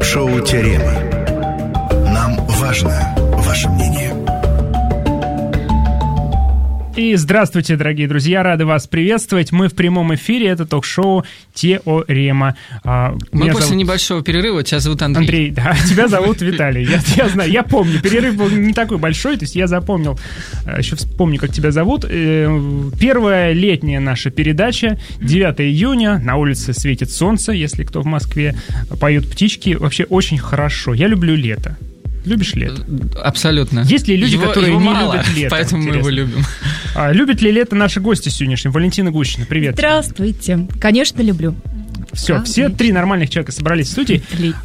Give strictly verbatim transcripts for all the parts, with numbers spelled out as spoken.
Шоу «Теорема». Нам важно ваше мнение. И здравствуйте, дорогие друзья, рады вас приветствовать. Мы в прямом эфире, это ток-шоу «Теорема». Мы Меня после зовут... небольшого перерыва, тебя зовут Андрей. Андрей, да, тебя зовут Виталий. Я, я знаю, я помню, перерыв был не такой большой, то есть я запомнил, еще вспомню, как тебя зовут. Первая летняя наша передача, девятого июня, на улице светит солнце, если кто в Москве, поют птички, вообще очень хорошо. Я люблю лето. Любишь лето? Абсолютно. Есть ли люди, его, которые его не мало, любят лето? Поэтому Интересно. мы его любим. А, любят ли лето наши гости сегодняшние? Валентина Гущина, привет. Здравствуйте. Конечно, люблю. Все, А, все летний. три нормальных человека собрались в студии.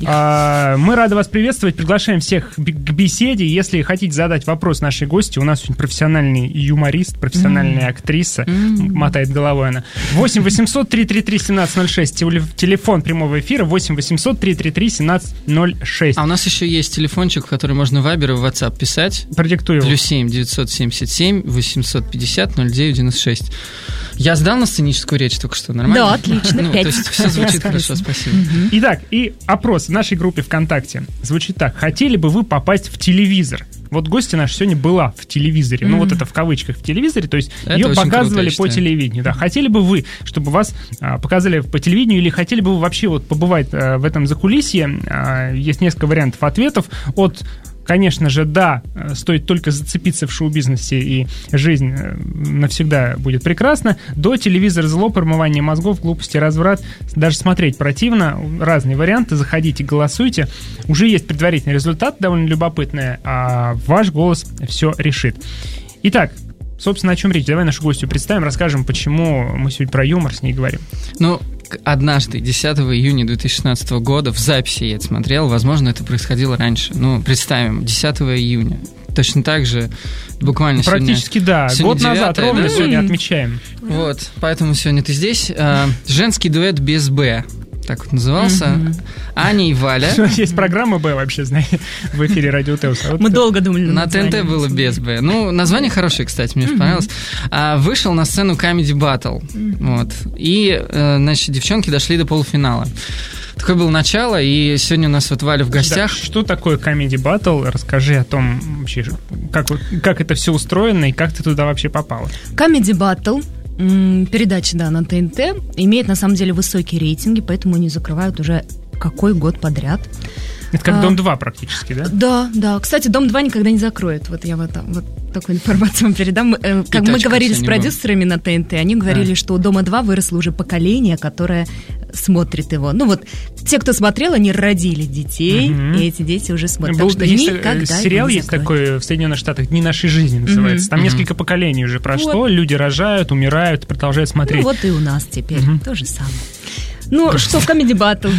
А, мы рады вас приветствовать, приглашаем всех к беседе. Если хотите задать вопрос нашей гости, у нас сегодня профессиональный юморист, профессиональная mm. актриса, mm. мотает головой она. восемь восемьсот три три три семнадцать ноль шесть, телефон прямого эфира восемь восемьсот три три три семнадцать ноль шесть. А у нас еще есть телефончик, в который можно в Вайбер и в WhatsApp писать. Продиктуй его. Плюс семь девятьсот семьдесят семь восемьсот пятьдесят ноль девять девяносто шесть. Я сдал на сценическую речь только что, нормально? Да, отлично, ну, пять. То есть все звучит хорошо, спасибо. Угу. Итак, и опрос в нашей группе ВКонтакте звучит так. Хотели бы вы попасть в телевизор? Вот гостья наша сегодня была в телевизоре, mm-hmm. ну вот это в кавычках в телевизоре, то есть это ее показывали круто, по телевидению. Да. Хотели бы вы, чтобы вас а, показали по телевидению, или хотели бы вы вообще вот побывать а, в этом закулисье? А, есть несколько вариантов ответов. От, конечно же, да, стоит только зацепиться в шоу-бизнесе, и жизнь навсегда будет прекрасна, до телевизор зло, промывание мозгов, глупости, разврат, даже смотреть противно. Разные варианты, заходите, голосуйте. Уже есть предварительный результат, довольно любопытный, а ваш голос все решит. Итак, собственно, о чем речь? Давай нашу гостью представим, расскажем, почему мы сегодня про юмор с ней говорим. Ну, однажды, десятого июня две тысячи шестнадцатого года, в записи я это смотрел, возможно, это происходило раньше. Ну, представим, десятого июня. Точно так же, буквально практически, сегодня... да. Сегодня год назад девятое, ровно да? сегодня отмечаем. Вот, поэтому сегодня ты здесь. А, женский дуэт без «Б». Так вот назывался. Mm-hmm. Аня и Валя. Есть программа «Б» вообще, знаете, в эфире Радио Теос. А вот мы это... долго думали. На ТНТ было без «Б». Ну, название хорошее, кстати, мне mm-hmm. понравилось. А, вышел на сцену Comedy Battle. Mm-hmm. Вот. И, значит, девчонки дошли до полуфинала. Такое было начало, и сегодня у нас вот Валя в гостях. Да, что такое Comedy Battle? Расскажи о том, вообще, как, как это все устроено и как ты туда вообще попала. Comedy Battle, передача, да, на ТНТ, имеет на самом деле высокие рейтинги, поэтому они закрывают уже какой год подряд. Это как а, Дом-два практически, да? Да, да. Кстати, Дом-два никогда не закроют. Вот я вот, вот такую информацию вам передам. Э, как мы говорили с продюсерами на ТНТ, они говорили, а. что у Дома-два выросло уже поколение, которое смотрит его. Ну вот, те, кто смотрел, они родили детей, угу. и эти дети уже смотрят. Был, так что есть, никогда сериал есть такой в Соединенных Штатах «Дни нашей жизни» называется. Угу. Там угу. несколько поколений уже прошло, вот. Люди рожают, умирают, продолжают смотреть. Ну вот и у нас теперь угу. то же самое. Ну, что Comedy Battle,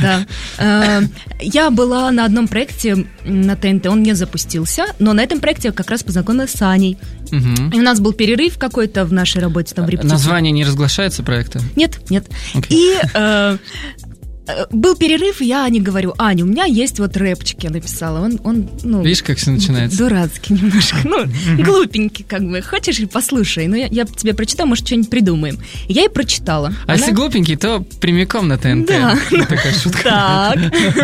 да. Я была на одном проекте на ТНТ, он не запустился, но на этом проекте я как раз познакомилась с Аней. Угу. И у нас был перерыв какой-то в нашей работе, там в репетиции. Название не разглашается проекта? Нет, нет. Okay. И э, был перерыв, и я Ане говорю: Аня, у меня есть вот рэпчик, я написала. Он, он, ну, видишь, как все начинается? Дурацкий немножко, ну, глупенький как бы. Хочешь и послушай, ну, я, я тебе прочитаю, может, что-нибудь придумаем. И я и прочитала. А Она... если глупенький, то прямиком на ТНТ. Да. Такая шутка. Так.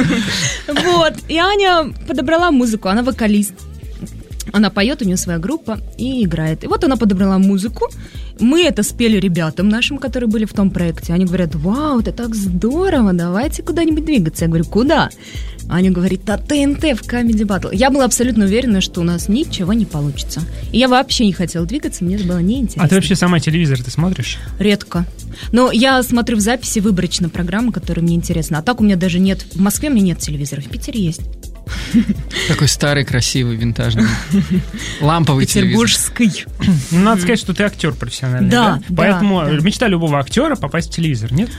Вот. И Аня подобрала музыку, она вокалист. Она поет, у нее своя группа и играет. И вот она подобрала музыку. Мы это спели ребятам нашим, которые были в том проекте. Они говорят: вау, это так здорово, давайте куда-нибудь двигаться. Я говорю: куда? Аня говорит: на ТНТ в Comedy Battle. Я была абсолютно уверена, что у нас ничего не получится. И я вообще не хотела двигаться, мне это было неинтересно. А ты вообще сама телевизор ты смотришь? Редко. Но я смотрю в записи выборочно программы, которые мне интересны. А так у меня даже нет... В Москве у меня нет телевизора, в Питере есть. Такой старый, красивый, винтажный. Ламповый телевизор. Петербургский. Ну, надо сказать, что ты актер профессиональный, да? Да, Поэтому да. мечта любого актера попасть в телевизор, нет?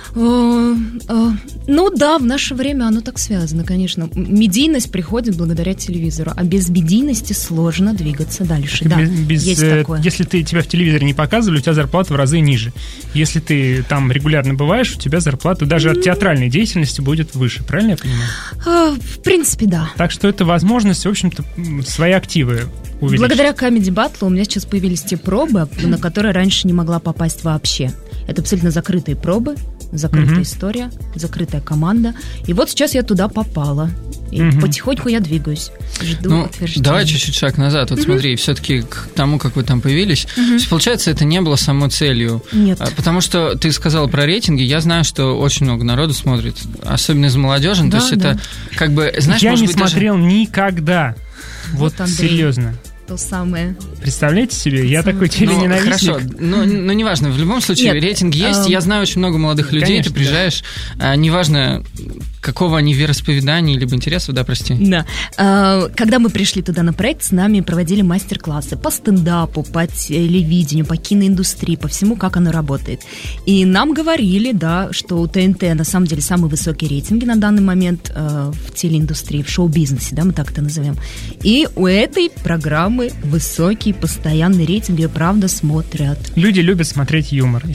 Э, э, ну да, в наше время оно так связано, конечно. Медийность приходит благодаря телевизору, а без медийности сложно двигаться дальше. Да, без, есть э, такое. Если ты, тебя в телевизоре не показывали, у тебя зарплата в разы ниже. Если ты там регулярно бываешь, у тебя зарплата даже от театральной деятельности будет выше. Правильно я понимаю? Э, в принципе, да. Так что это возможность, в общем-то, свои активы увеличить. Благодаря Comedy Battle у меня сейчас появились те пробы, на которые раньше не могла попасть вообще. Это абсолютно закрытые пробы. закрытая угу. история, закрытая команда. И вот сейчас я туда попала. И угу. потихоньку я двигаюсь. Жду ну, утверждения. Давай чуть-чуть шаг назад. Вот угу. смотри, все-таки к тому, как вы там появились, угу. то есть, получается, это не было самой целью. Нет. Потому что ты сказала про рейтинги, я знаю, что очень много народу смотрит, особенно из молодежи. Да, то есть да. это как бы, знаешь, я может не быть, смотрел даже... никогда. Вот, вот серьезно. То самое. Представляете себе? То я такой телененавистник. Ну, хорошо, но, но неважно. В любом случае, Нет, рейтинг есть. Э, я знаю очень много молодых людей. Конечно, ты приезжаешь, да. неважно, какого они вероисповедания, либо интересов, да, прости. Да. Когда мы пришли туда на проект, с нами проводили мастер-классы по стендапу, по телевидению, по киноиндустрии, по всему, как оно работает. И нам говорили, да, что у ТНТ на самом деле самые высокие рейтинги на данный момент в телеиндустрии, в шоу-бизнесе, да, мы так это назовем. И у этой программы высокий, постоянный рейтинг, ее правда смотрят. Люди любят смотреть юмор.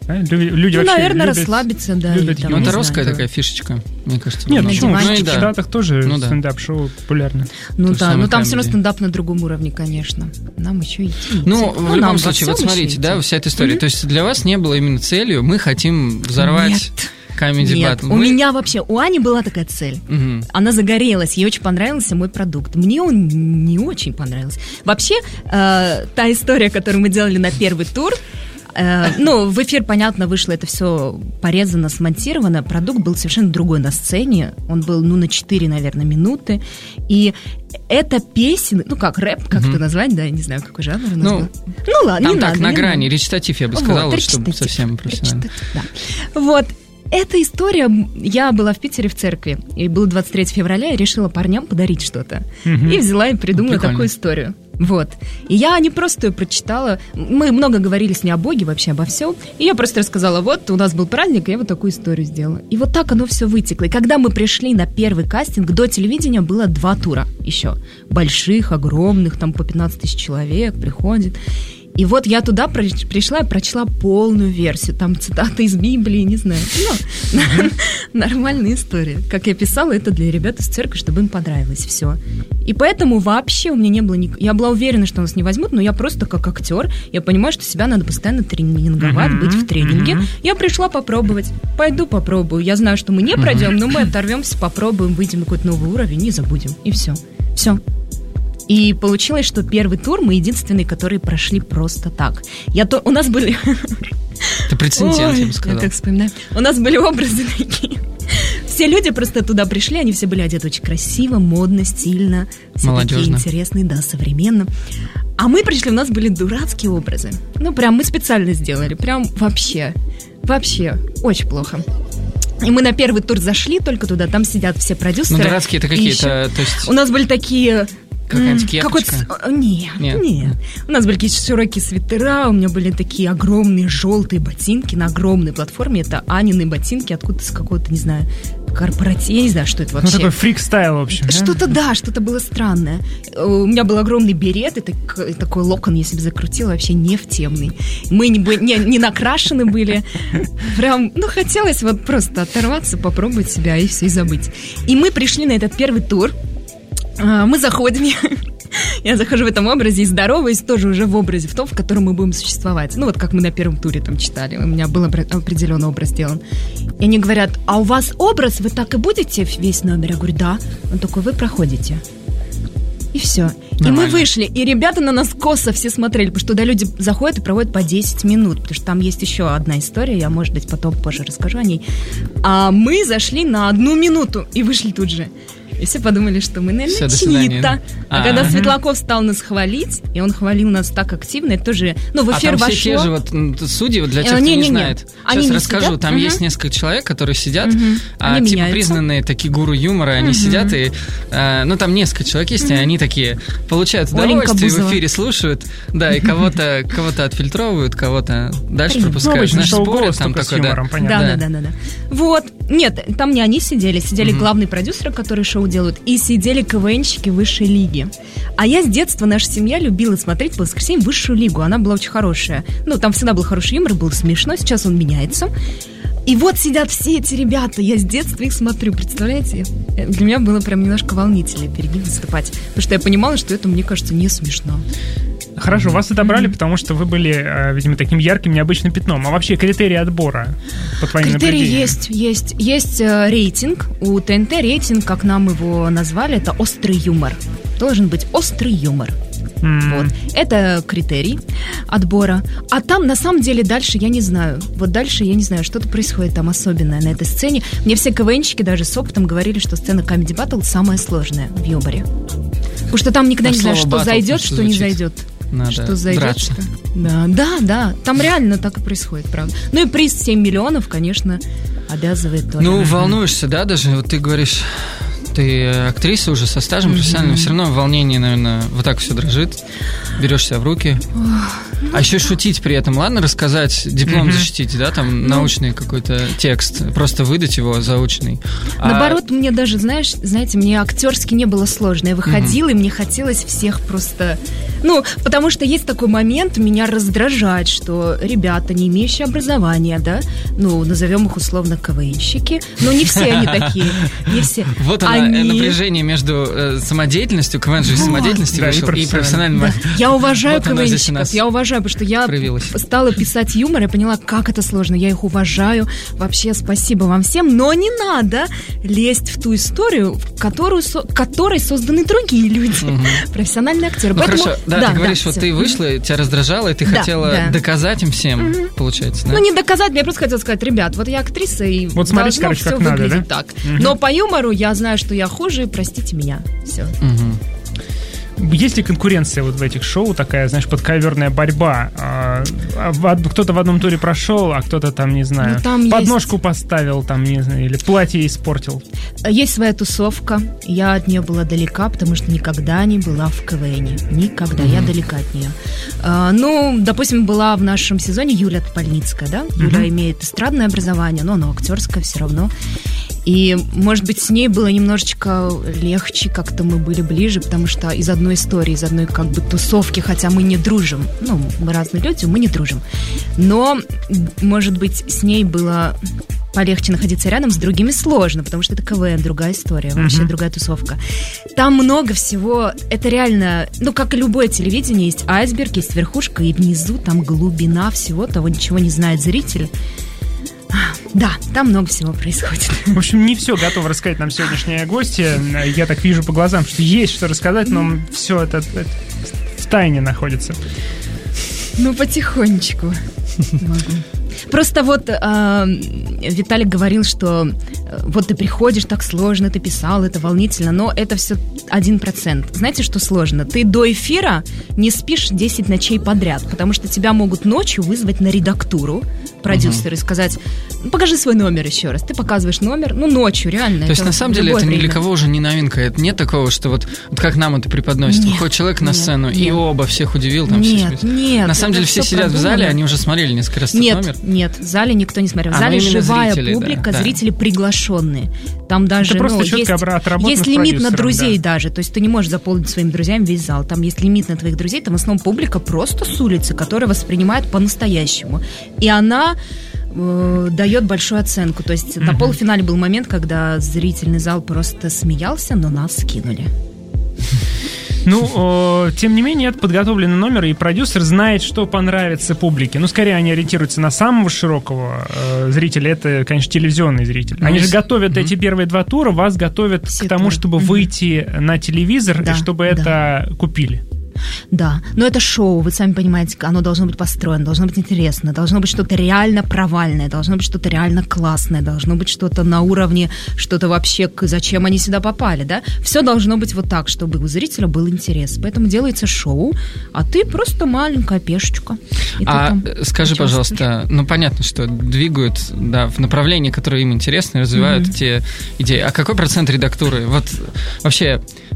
Люди ну, вообще наверное, любят, расслабиться, да. Любят ну, это русская такая фишечка, мне кажется. Нет, почему? Ну, в да. Штатах тоже ну, да. стендап-шоу популярно. Ну да, но там все равно стендап на другом уровне, конечно. Нам еще идти. Ну, ну в любом случае, вот смотрите, да, вся эта история. Mm-hmm. То есть для вас не было именно целью, мы хотим взорвать... Нет. Comedy Нет, Battle. у Вы... меня вообще, у Ани была такая цель. Угу. Она загорелась, ей очень понравился мой продукт. Мне он не очень понравился. Вообще, э, та история, которую мы делали на первый тур, э, ну, в эфир, понятно, вышло это все порезано, смонтировано. Продукт был совершенно другой на сцене. Он был, ну, на четыре, наверное, минуты. И это песен, ну как, рэп, как это назвать, да, я не знаю, какой жанр у нас ну, был. Ну ладно, там не так, надо, на не грани, надо. речитатив, я бы сказала, вот, чтобы совсем профессионально. Да. Вот. Эта история, я была в Питере в церкви, и было двадцать третьего февраля, я решила парням подарить что-то. Угу. И взяла и придумала Прикольно. такую историю. Вот. И я не просто ее прочитала, мы много говорили с ней о Боге, вообще обо всем, и я просто рассказала, вот, у нас был праздник, и я вот такую историю сделала. И вот так оно все вытекло. И когда мы пришли на первый кастинг, до телевидения было два тура еще. Больших, огромных, там по пятнадцать тысяч человек приходит. И вот я туда пришла и прочла полную версию. Там цитаты из Библии, не знаю. Ну, нормальная история. Как я писала, это для ребят из церкви, чтобы им понравилось все. И поэтому вообще у меня не было... Ник... Я была уверена, что нас не возьмут, но я просто как актер, я понимаю, что себя надо постоянно тренинговать, быть в тренинге. Я пришла попробовать. Пойду попробую. Я знаю, что мы не пройдем, но мы оторвемся, попробуем, выйдем на какой-то новый уровень и забудем. И все. Все. И получилось, что первый тур мы единственные, которые прошли просто так. Я то... У нас были... Это прецедент, я бы сказала. Я так вспоминаю. У нас были образы такие. Все люди просто туда пришли, они все были одеты очень красиво, модно, стильно. Все молодежно. Такие интересные, да, современно. А мы пришли, у нас были дурацкие образы. Ну, прям мы специально сделали. Прям вообще, вообще очень плохо. И мы на первый тур зашли только туда, там сидят все продюсеры. Ну, дурацкие это какие-то... То есть... У нас были такие... Какая-нибудь кепочка? Нет, нет, нет. У нас были какие-то широкие свитера, у меня были такие огромные желтые ботинки на огромной платформе. Это Анины ботинки откуда-то с какого-то, не знаю, корпоратива. Я не знаю, что это вообще. Ну, такой фрик-стайл, в общем. Что-то, да? да, что-то было странное. У меня был огромный берет, и так, такой локон, я себе закрутила, вообще не в темный. Мы не, не, не накрашены были. Прям, ну, хотелось вот просто оторваться, попробовать себя и все, и забыть. И мы пришли на этот первый тур. Мы заходим, я захожу в этом образе и здороваюсь тоже уже в образе, в том, в котором мы будем существовать. Ну, вот как мы на первом туре там читали, у меня был определенный образ сделан. И они говорят, а у вас образ, вы так и будете весь номер? Я говорю, да. Он такой, вы проходите. И все. Нормально. И мы вышли, и ребята на нас косо все смотрели, потому что туда люди заходят и проводят по десять минут, потому что там есть еще одна история, я, может быть, потом позже расскажу о ней. А мы зашли на одну минуту и вышли тут же. И все подумали, что мы, наверное, чьи-то. А, а когда Светлаков стал нас хвалить, и он хвалил нас так активно, это тоже, ну, в эфир а там вошло. все те же вот судьи, вот для тех, кто не, не, не знает. Не. Сейчас они расскажу. сидят? Там угу. есть несколько человек, которые сидят, угу. а, они типа меняются. признанные такие гуру юмора, они угу. сидят и, а, ну, там несколько человек есть, угу. и они такие получают удовольствие, в эфире слушают, да, и кого-то кого-то отфильтровывают, кого-то дальше Принято. пропускают. Ну, Знаешь, спорят там такой, юмором, да. Да, да, да, да, да. Вот. Нет, там не они сидели, сидели угу. главные продюсеры, которые шоу делают, и сидели КВНщики высшей лиги. А я с детства, наша семья любила смотреть по воскресеньям высшую лигу. Она была очень хорошая. Ну, там всегда был хороший юмор, было смешно. Сейчас он меняется. И вот сидят все эти ребята. Я с детства их смотрю, представляете? Для меня было прям немножко волнительно перед ним выступать. Потому что я понимала, что это, мне кажется, не смешно. Хорошо, вас отобрали, mm-hmm. потому что вы были, видимо, таким ярким, необычным пятном. А вообще критерии отбора, по твоим критерии наблюдениям? есть, есть. Есть э, рейтинг. У ТНТ рейтинг, как нам его назвали, это острый юмор. Должен быть острый юмор. Mm. Вот. Это критерий отбора. А там, на самом деле, дальше я не знаю. Вот дальше я не знаю, что-то происходит там особенное на этой сцене. Мне все КВНщики даже с опытом говорили, что сцена Comedy Battle самая сложная в юморе. Потому что там никогда а не знаешь, что battle, зайдет, что звучит. Не зайдет. Надо что зайдет, драться. Что... Да, да, да. Там реально так и происходит, правда. Ну и приз семь миллионов, конечно, обязывает тоже. Ну, волнуешься, да, даже? Вот ты говоришь... Ты актриса уже со стажем mm-hmm. профессиональным, все равно в волнении, наверное, вот так все дрожит. Берешь себя в руки. Oh, а еще шутить при этом, ладно, рассказать, диплом mm-hmm. защитить, да, там ну, научный какой-то текст, просто выдать его заученный. Наоборот, а... мне даже, знаешь, знаете, мне актерски не было сложно. Я выходила, mm-hmm. и мне хотелось всех просто... Ну, потому что есть такой момент, меня раздражает, что ребята, не имеющие образования, да, ну, назовем их условно КВНщики, но не все они такие, не все. Вот оно, они... напряжение между э, самодеятельностью, КВН же из самодеятельности да, вышел, и профессиональным. Да. Я уважаю вот КВНщиков, я уважаю, потому что я проявилась. Стала писать юмор, я поняла, как это сложно, я их уважаю, вообще спасибо вам всем, но не надо лезть в ту историю, в которую, со... которой созданы другие люди, угу. профессиональные актеры. Ну Поэтому... хорошо, да, да, ты говоришь, да, вот все. Ты вышла, тебя раздражало, и ты да, хотела да. доказать им всем, угу. получается, да? Ну, не доказать, мне просто хотела сказать, ребят, вот я актриса, и вот смотрите, должно короче, все как выглядеть надо, да? так. Угу. Но по юмору я знаю, что я хуже, простите меня. Все. Угу. Есть ли конкуренция вот в этих шоу, такая, знаешь, подковерная борьба? А, а, кто-то в одном туре прошел, а кто-то там, не знаю, ну, там подножку есть... поставил, там, не знаю, или платье испортил. Есть своя тусовка. Я от нее была далека, потому что никогда не была в КВНе. Никогда. Mm-hmm. Я далека от нее. А, ну, допустим, была в нашем сезоне Юля Топольницкая, да? Mm-hmm. Юля имеет эстрадное образование, но оно актерское все равно. И, может быть, с ней было немножечко легче, как-то мы были ближе, потому что из одной истории, из одной как бы тусовки, хотя мы не дружим, ну, мы разные люди, мы не дружим, но, может быть, с ней было полегче находиться рядом, с другими сложно, потому что это КВН, другая история, вообще mm-hmm. другая тусовка. Там много всего, это реально, ну, как и любое телевидение, есть айсберг, есть верхушка, и внизу там глубина всего того, ничего не знает зритель. Да, там много всего происходит. В общем, не все готовы рассказать нам сегодняшние гости. Я так вижу по глазам, что есть что рассказать, но все это, это в тайне находится. Ну, потихонечку могу. Просто вот э, Виталик говорил, что э, вот ты приходишь, так сложно, ты писал, это волнительно, но это все один процент. Знаете, что сложно? Ты до эфира не спишь десять ночей подряд, потому что тебя могут ночью вызвать на редактуру продюсеры, uh-huh. сказать, ну, покажи свой номер еще раз. Ты показываешь номер, ну, ночью, реально. То есть, на самом деле, это время. Ни для кого уже не новинка. Это нет такого, что вот, вот как нам это преподносит. Нет, выходит человек на сцену, нет, и нет. оба всех удивил. Там нет, все нет. На самом деле, все сидят продумано. В зале, они уже смотрели несколько раз нет, этот номер. Нет, в зале никто не смотрел. В а, зале живая зрители, публика, да, зрители да. приглашенные. Там даже, это ну, есть, есть лимит на друзей да. даже. То есть, ты не можешь заполнить своими друзьями весь зал. Там есть лимит на твоих друзей. Там в основном публика просто с улицы, которая воспринимает по-настоящему. И она э, дает большую оценку. То есть, mm-hmm. на полуфинале был момент, когда зрительный зал просто смеялся, но нас скинули. Ну, о, тем не менее, это подготовленный номер, и продюсер знает, что понравится публике. Ну, скорее, они ориентируются на самого широкого э, зрителя. Это, конечно, телевизионный зритель. Ну, они же готовят mm-hmm. эти первые два тура, вас готовят Все к тому, туры. чтобы mm-hmm. выйти на телевизор, да, и чтобы да. это купили. Да, но это шоу, вы сами понимаете, оно должно быть построено, должно быть интересно, должно быть что-то реально провальное, должно быть что-то реально классное, должно быть что-то на уровне, что-то вообще, зачем они сюда попали, да? Все должно быть вот так, чтобы у зрителя был интерес. Поэтому делается шоу, а ты просто маленькая пешечка. А скажи, пожалуйста, ну понятно, что двигают, да, в направлении, которое им интересно, и развивают mm-hmm. те идеи. А какой процент редактуры? Вот вообще...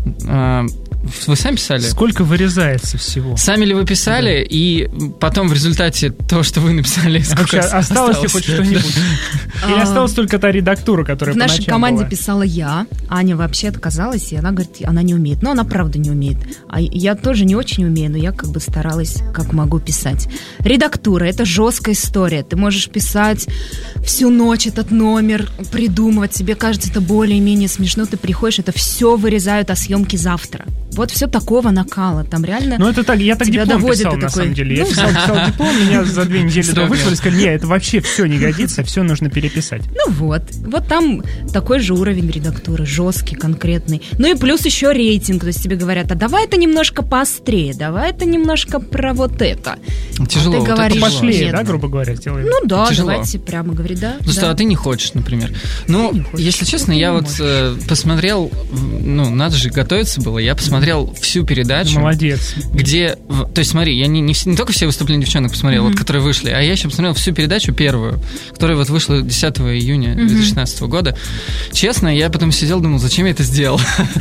Вы сами писали? Сколько вырезается всего? Сами ли вы писали, да. и потом в результате то, что вы написали, сколько осталось, осталось ли хоть что-нибудь? Или осталась только та редактура, которая в нашей команде была? Писала я. Аня вообще отказалась, и она говорит, она не умеет. Но она правда не умеет. А я тоже не очень умею, но я как бы старалась, как могу, писать. Редактура — это жесткая история. Ты можешь писать всю ночь этот номер, придумывать. Тебе кажется, это более-менее смешно. Ты приходишь, это все вырезают, а съемки завтра. вот все такого накала. Там реально Ну, это так, я так диплом писал, такой, на самом деле. Я ну, писал, писал диплом, меня за две недели до вышло и сказали, нет, это вообще все не годится, все нужно переписать. Ну вот, вот там такой же уровень редактуры, жесткий, конкретный. Ну и плюс еще рейтинг, то есть тебе говорят, а давай это немножко поострее, давай это немножко про вот это. Тяжело. А ты вот говоришь, это пошлее, да, грубо говоря, сделаем? Ну да, Тяжело. давайте прямо говорить, да. Ну да. что, а ты не хочешь, например. Ну, не хочешь. если честно, Ну, я не вот можешь. э, посмотрел, ну, надо же готовиться было, я посмотрел всю передачу. Молодец. Где, в- то есть смотри, я не, не, вс- не только все выступления девчонок посмотрел, Мгм. вот, которые вышли, а я еще посмотрел всю передачу первую, которая вот вышла десятого июня две тысячи шестнадцатого года. Честно, я потом сидел, думал, зачем я это сделал?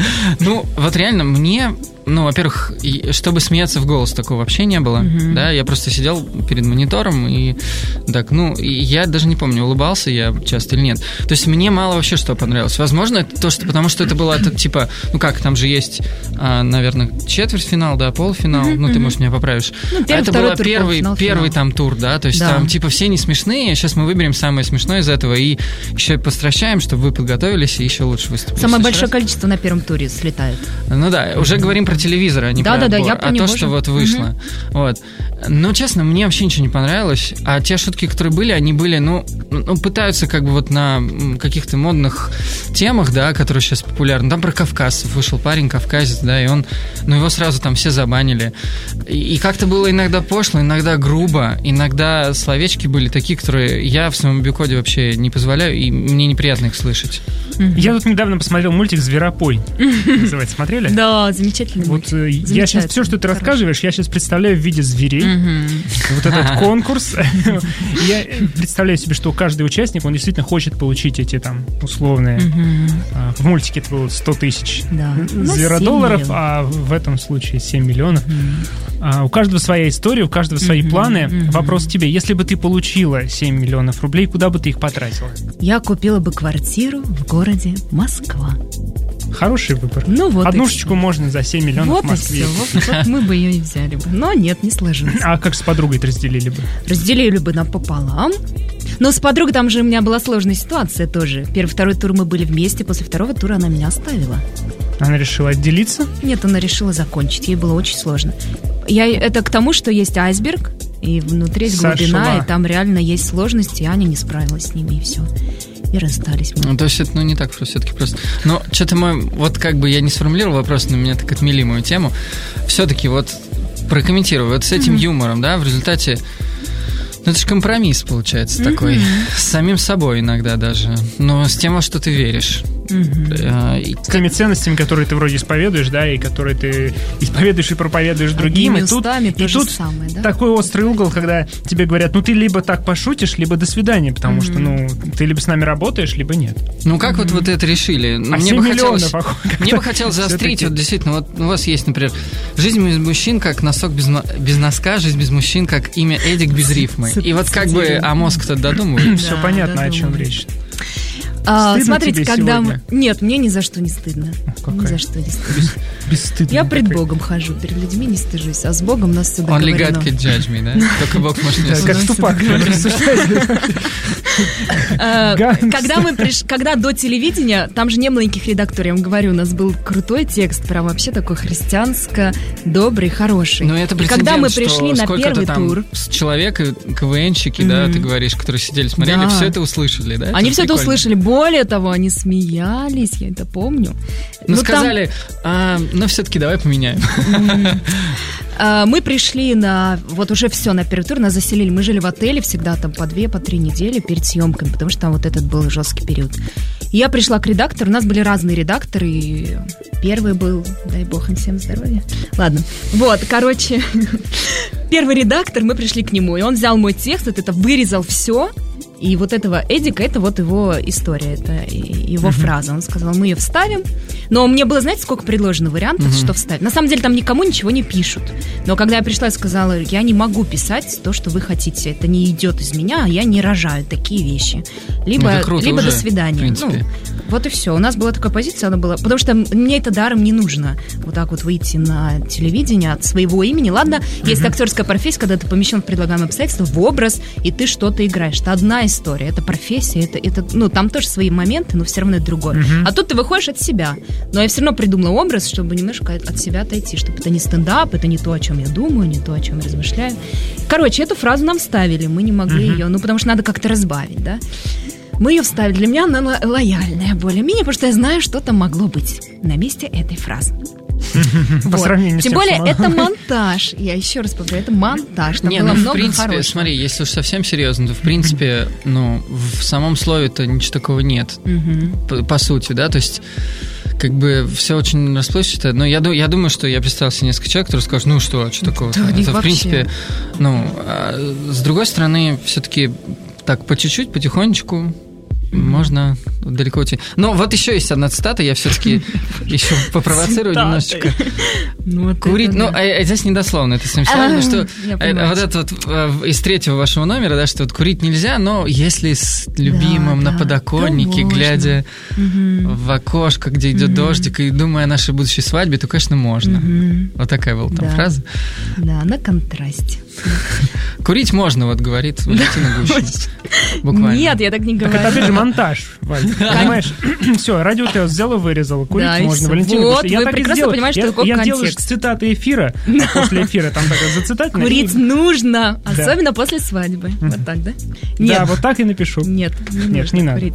Ну, вот реально, мне, ну, во-первых, и- чтобы смеяться в голос, такого вообще не было, да, я просто сидел перед монитором и так, ну, и я даже не помню, улыбался я часто или нет. То есть мне мало вообще что понравилось. Возможно, это то, что потому что это было это, типа, ну как, там же есть, а, наверное, четвертьфинал, да, полуфинал, ну, ты, может, меня поправишь. Ну, А первый, это второй был тур, первый, полуфинал, первый финал. там тур, да, то есть Да. там, типа, все не смешные, сейчас мы выберем самое смешное из этого и еще и постращаем, чтобы вы подготовились и еще лучше выступили. Самое в следующий большое раз. количество на первом туре слетает. Ну да, уже говорим про телевизор, а не про Да-да-да, отбор, я про а него то, же. что вот вышло. Вот. Но, честно, мне вообще ничего не понравилось. А те шутки, которые были, они были, ну, ну пытаются как бы вот на м, каких-то модных темах, да, которые сейчас популярны. Там про кавказцев вышел парень, кавказец, да, и он, ну, его сразу там все забанили. И, и как-то было иногда пошло, иногда грубо, иногда словечки были такие, которые я в своем бикоде вообще не позволяю, и мне неприятно их слышать. Я тут недавно посмотрел мультик «Зверопой». Называется. Смотрели? Да, замечательный. Вот э, я сейчас все, что ты Хороший. рассказываешь, я сейчас представляю в виде зверей. Мгм. Вот этот конкурс. Я представляю себе, что каждый участник, он действительно хочет получить эти там условные. Мгм. а, В мультике это было сто тысяч Да. У нас зверодолларов, семь а в этом случае семь миллионов. Мгм. А, У каждого своя история, у каждого свои Мгм, планы. мгм. Вопрос тебе, если бы ты получила семь миллионов рублей, куда бы ты их потратила? Я купила бы квартиру в городе Москва. Хороший выбор. Ну вот. и Однушечку можно за семь миллионов Вот в и Москве. все. Вот, вот мы бы ее и взяли бы. Но нет, не сложилось. А как с подругой-то разделили бы? Разделили бы напополам. Но с подругой там же у меня была сложная ситуация тоже. Первый, второй тур мы были вместе. После второго тура она меня оставила. Она решила отделиться? Нет, она решила закончить. Ей было очень сложно. Я, это к тому, что есть айсберг, и внутри есть глубина, Сошла. и там реально есть сложности, и Аня не справилась с ними, и все. И расстались мы. Ну, то есть это, ну, не так все-таки просто. Но что-то мой, вот как бы я не сформулировал вопрос, но меня так отмели мою тему. Все-таки вот прокомментирую, вот с этим юмором, да, в результате, ну, это же компромисс получается такой, с самим собой иногда даже, но с тем, во что ты веришь. Э, и С теми ценностями, которые ты вроде исповедуешь, да, и которые ты исповедуешь и проповедуешь другим. Одними И тут, устами и то же тут самое, да? такой острый угол, когда тебе говорят, ну ты либо так пошутишь, либо до свидания, потому что, ну, ты либо с нами работаешь, либо нет. Ну, как вот, вот это решили? Ну, А мне семь бы хотелось, миллионов, а как-то мне бы хотелось заострить, всё-таки. вот действительно, вот у вас есть, например, жизнь без мужчин как носок без, но- без носка, жизнь без мужчин как имя Эдик без рифмы. И вот как бы, а мозг-то додумывает. Все Да, понятно, да, о чем думаю. речь. А, Стыдно смотрите, тебе когда сегодня? мы... Нет, мне ни за что не стыдно. какая? Ни за что не стыдно. Бесстыдно. Я пред какая. Богом хожу, перед людьми не стыжусь, а с Богом у нас все Only договорено. God can judge me, да? Только Бог может меня Да, судить. как всё Тупак договорено. рассуждает. А, Гангстер. Когда мы приш... когда до телевидения, там же не было никаких редакторов, я вам говорю, у нас был крутой текст, прям вообще такой христианско добрый, хороший. Но это И когда мы прецедент, пришли что на сколько-то первый там тур, с человека, КВНщики, да, ты говоришь, которые сидели, смотрели, Да. все это услышали, да? они все это прикольно. услышали. Более того, они смеялись, я это помню. Ну, Ну, там- сказали, а, ну, все-таки давай поменяем. А, Мы пришли на... Вот уже все, на первый тур нас заселили. Мы жили в отеле всегда там по две, по три недели перед съемками, потому что там вот этот был жесткий период. И я пришла к редактору. У нас были разные редакторы. И первый был... Дай бог им всем здоровья. Ладно. Вот, короче... Первый редактор, мы пришли к нему, и он взял мой текст, вот это вырезал все. И вот этого Эдика, это вот его история, это и- его фраза. Он сказал, мы ее вставим. Но мне было, знаете, сколько предложено вариантов, что вставить. На самом деле там никому ничего не пишут. Но когда я пришла и сказала, я не могу писать то, что вы хотите, это не идет из меня, а я не рожаю такие вещи. Либо, Ну, это круто либо уже, до свидания. в принципе. Ну, Вот и все. У нас была такая позиция, она была... Потому что мне это даром не нужно. Вот так вот выйти на телевидение от своего имени. Ладно, mm-hmm. есть актерская профессия, когда ты помещен в предлагаемые обстоятельства, в образ, и ты что-то играешь. Это одна история. Это профессия, это, это, ну, там тоже свои моменты, но все равно это другое. Mm-hmm. А тут ты выходишь от себя. Но я все равно придумала образ, чтобы немножко от себя отойти, чтобы это не стендап, это не то, о чем я думаю, не то, о чем я размышляю. Короче, эту фразу нам вставили, мы не могли mm-hmm. ее, ну, потому что надо как-то разбавить, да. Мы ее вставили. Для меня она ло- лояльная более-менее, потому что я знаю, что там могло быть на месте этой фразы. По сравнению с тем более, это монтаж. Я еще раз повторяю, это монтаж. Там было много хорошего. В принципе, смотри, если уж совсем серьезно, то в принципе, ну, в самом слове-то ничего такого нет. По сути, да, то есть как бы все очень расплывчато. Но я, я думаю, что я представил себе несколько человек, которые скажут, ну что, что такого? Да, это, в вообще. принципе, ну, а с другой стороны, все-таки так по чуть-чуть, потихонечку можно далеко уйти. Но вот еще есть одна цитата, я все-таки еще попровоцирую немножечко. Курить, ну, а здесь недословно, это семисловно, что вот это вот из третьего вашего номера, да, что вот курить нельзя, но если с любимым на подоконнике, глядя в окошко, где идет дождик, и думая о нашей будущей свадьбе, то, конечно, можно. Вот такая была там фраза. Да, на контрасте. Курить можно, вот говорит Валентина Гущина. Буквально. Нет, я так не говорю. Так это опять же монтаж, Валь. Понимаешь? Все, радио ты взял и вырезал. Курить да, можно. Валентина вот, Гущина. Я вы так прекрасно и сделал. понимаете, что я, такое я контекст. делаю цитаты эфира, а после эфира там так зацитать. Курить и... нужно, да. особенно после свадьбы. Вот так, да? Нет. Да, вот так и напишу. Нет, не Нет, не надо.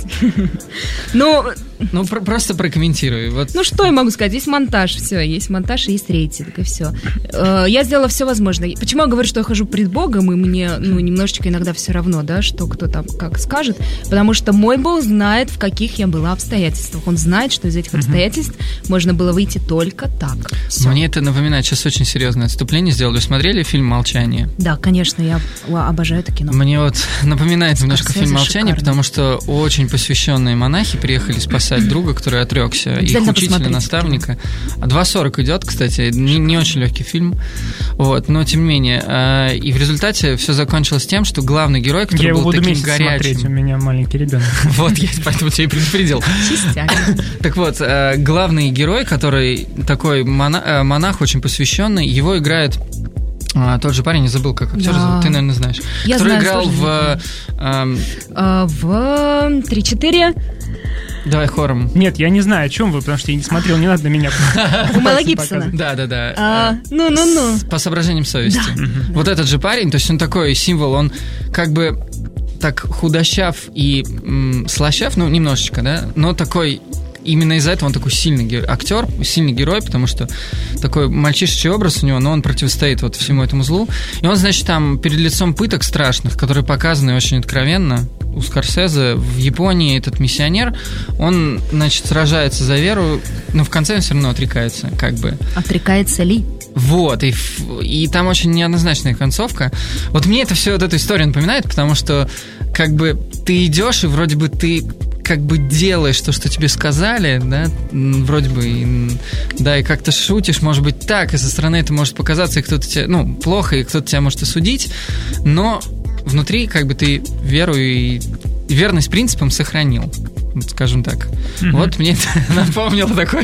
Ну, ну про- просто прокомментируй. Вот. Ну, что я могу сказать? Есть монтаж, все, есть монтаж и есть рейтинг, и все. Я сделала все возможное. Почему я говорю, что я хожу пред Богом, и мне, ну, немножечко иногда все равно, да, что кто там как скажет, потому что мой Бог знает, в каких я была обстоятельствах. Он знает, что из этих обстоятельств uh-huh. можно было выйти только так. Всё. Мне это напоминает, сейчас очень серьезное отступление сделали. Вы смотрели фильм «Молчание»? Да, конечно, я обожаю это кино. Мне вот напоминает немножко Скорсезе фильм «Молчание», шикарно. потому что очень посвященные монахи приехали спасать друга, который отрекся, их учителя, наставника. два сорок идет, кстати, не, не очень легкий фильм, вот, но тем не менее. И в результате все закончилось тем, что главный герой, который я был буду таким месяц горячим... смотреть, у меня маленький ребенок. Вот, я поэтому тебя и предупредил. Так вот, главный герой, который такой монах, очень посвященный, его играет... А, тот же парень, не забыл, как актер да. зовут, ты, наверное, знаешь. Я который знаю, играл в... А, а, в три-четыре... Давай хором. Нет, я не знаю, о чем вы, потому что я не смотрел, не надо на меня. У Мэла Гибсона. Да, да, да. А, ну, ну, ну. По соображениям совести. Да. Вот этот же парень, то есть он такой символ, он как бы так худощав и м, слащав, ну, немножечко, да, но такой... Именно из-за этого он такой сильный ге- актер, сильный герой, потому что такой мальчишечий образ у него, но он противостоит вот всему этому злу. И он, значит, там перед лицом пыток страшных, которые показаны очень откровенно у Скорсезе в Японии, этот миссионер, он, значит, сражается за веру, но в конце он все равно отрекается, как бы. Отрекается ли? Вот, и, и там очень неоднозначная концовка. Вот мне это все вот эту историю напоминает, потому что как бы ты идешь, и вроде бы ты как бы делаешь то, что тебе сказали, да, вроде бы, и, да, и как-то шутишь, может быть, так, и со стороны это может показаться, и кто-то тебя, ну, плохо, и кто-то тебя может осудить, но внутри как бы ты веру и верность принципам сохранил. Скажем так. Mm-hmm. Вот мне это напомнило такой...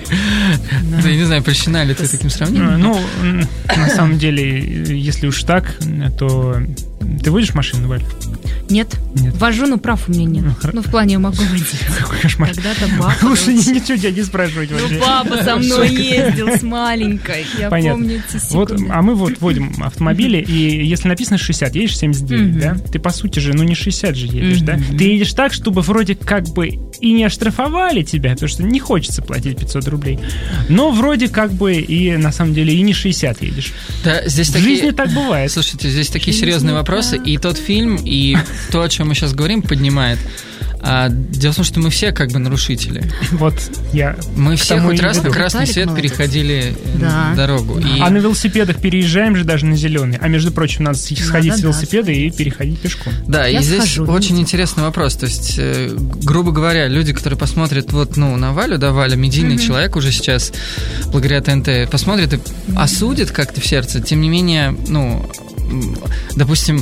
Да. Я не знаю, прощена ли ты таким сравнением? Ну, на самом деле, если уж так, то... Ты водишь машину, Валь? Нет. Нет. Вожу, но прав у меня нет. Ну, ну в плане я могу водить. Какой кошмар. Когда-то папа... Лучше ничего тебя не спрашивать вообще. Ну, папа со мной ездил с маленькой. Я Понятно. помню эти секунды. Вот, а мы вот водим автомобили, и если написано шестьдесят, едешь семьдесят девять, mm-hmm. да? Ты, по сути же, ну не шестьдесят же едешь, mm-hmm. да? Ты едешь так, чтобы вроде как бы и не оштрафовали тебя, потому что не хочется платить пятьсот рублей, но вроде как бы и, на самом деле, и не шестьдесят едешь. Да, здесь в такие... жизни так бывает. Слушайте, здесь такие Жизнь серьезные так. вопросы, и тот фильм, и то, о чем мы сейчас говорим, поднимает. А, дело в том, что мы все как бы нарушители. Вот я. Мы все хоть раз веду. на красный Виталик свет молодец. переходили Да. дорогу. И... А на велосипедах переезжаем же даже на зеленый. А между прочим, надо сходить Надо, с велосипеда да, и переходить пешком. Да, Я и здесь схожу, очень видите. интересный вопрос. То есть, э, грубо говоря, люди, которые посмотрят вот, ну, на Валю, да, Валя, медийный mm-hmm. человек уже сейчас, благодаря ТНТ, посмотрят и осудят как-то в сердце. Тем не менее, ну, допустим,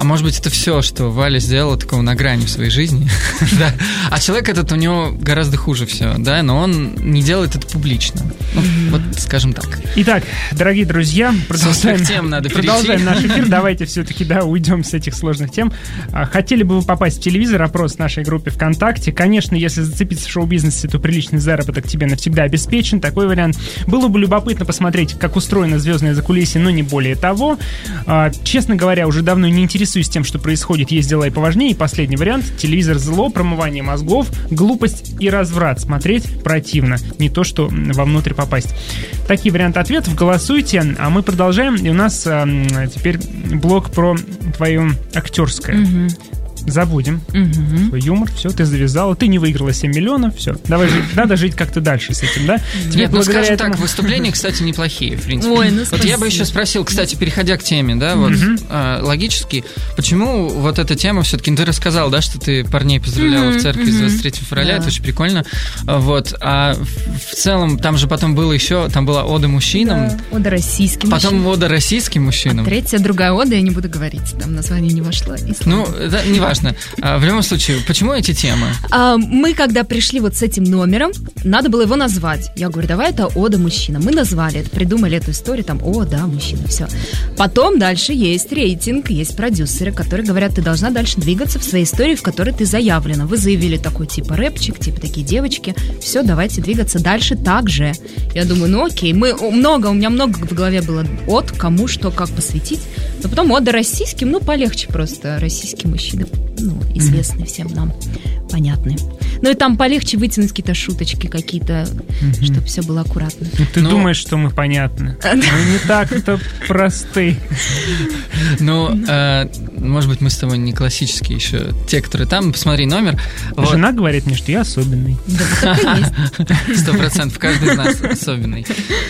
А может быть, это все, что Валя сделала такого на грани в своей жизни. Да. А человек этот у него гораздо хуже все, да, но он не делает это публично. Ну, вот скажем так. Итак, дорогие друзья, продолжаем, тем надо продолжаем наш эфир. Давайте все-таки, да, уйдем с этих сложных тем. Хотели бы вы попасть в телевизор? Опрос в нашей группе ВКонтакте. Конечно, если зацепиться в шоу-бизнесе, то приличный заработок тебе навсегда обеспечен. Такой вариант. Было бы любопытно посмотреть, как устроено звездное закулисье, но не более того. Честно говоря, уже давно не интересуюсь тем, что происходит. Есть дела и поважнее. И последний вариант. Телевизор зло, промывание мозгов, глупость и разврат. Смотреть противно. Не то, что вовнутрь попасть. Такие варианты ответов. Голосуйте. А мы продолжаем. И у нас а, теперь блок про твое актерское. Угу. Забудем. Угу. Твой юмор, все, ты завязала. Ты не выиграла семь миллионов, все. Давай жить, надо жить как-то дальше с этим, да? Тебе Нет, ну скажем этому... так, выступления, кстати, неплохие, в принципе. Ой, ну, вот я бы еще спросил, кстати, переходя к теме, да, вот, угу. э, логически, почему вот эта тема все-таки, ну, ты рассказал, да, что ты парней поздравляла угу, в церкви угу. с двадцать третьего февраля, да. Это очень прикольно, вот, а в целом там же потом было еще, там была ода мужчинам. Да, ода российским потом мужчинам. Ода российским мужчинам. А третья, другая ода, я не буду говорить, там название не вошло. Ну, да, неважно. В любом случае, почему эти темы? А, мы, когда пришли вот с этим номером, надо было его назвать. Я говорю, давай это ода мужчина. Мы назвали это, придумали эту историю, там, о, да, мужчина, все. Потом дальше есть рейтинг, есть продюсеры, которые говорят, ты должна дальше двигаться в своей истории, в которой ты заявлена. Вы заявили такой типа рэпчик, типа такие девочки. Все, давайте двигаться дальше так же. Я думаю, ну окей, мы много, у меня много в голове было от, кому, что, как посвятить. Но потом ода российским, ну полегче просто. Российские мужчины, ну, известные всем нам, понятные. Ну и там полегче вытянуть какие-то шуточки какие-то, mm-hmm. чтобы все было аккуратно. Ну, ты Но... думаешь, что мы понятны? Мы не так-то просты. Ну, может быть, мы с тобой не классические еще. Те, которые там, посмотри номер. Жена говорит мне, что я особенный. Сто процентов, каждый из нас особенный.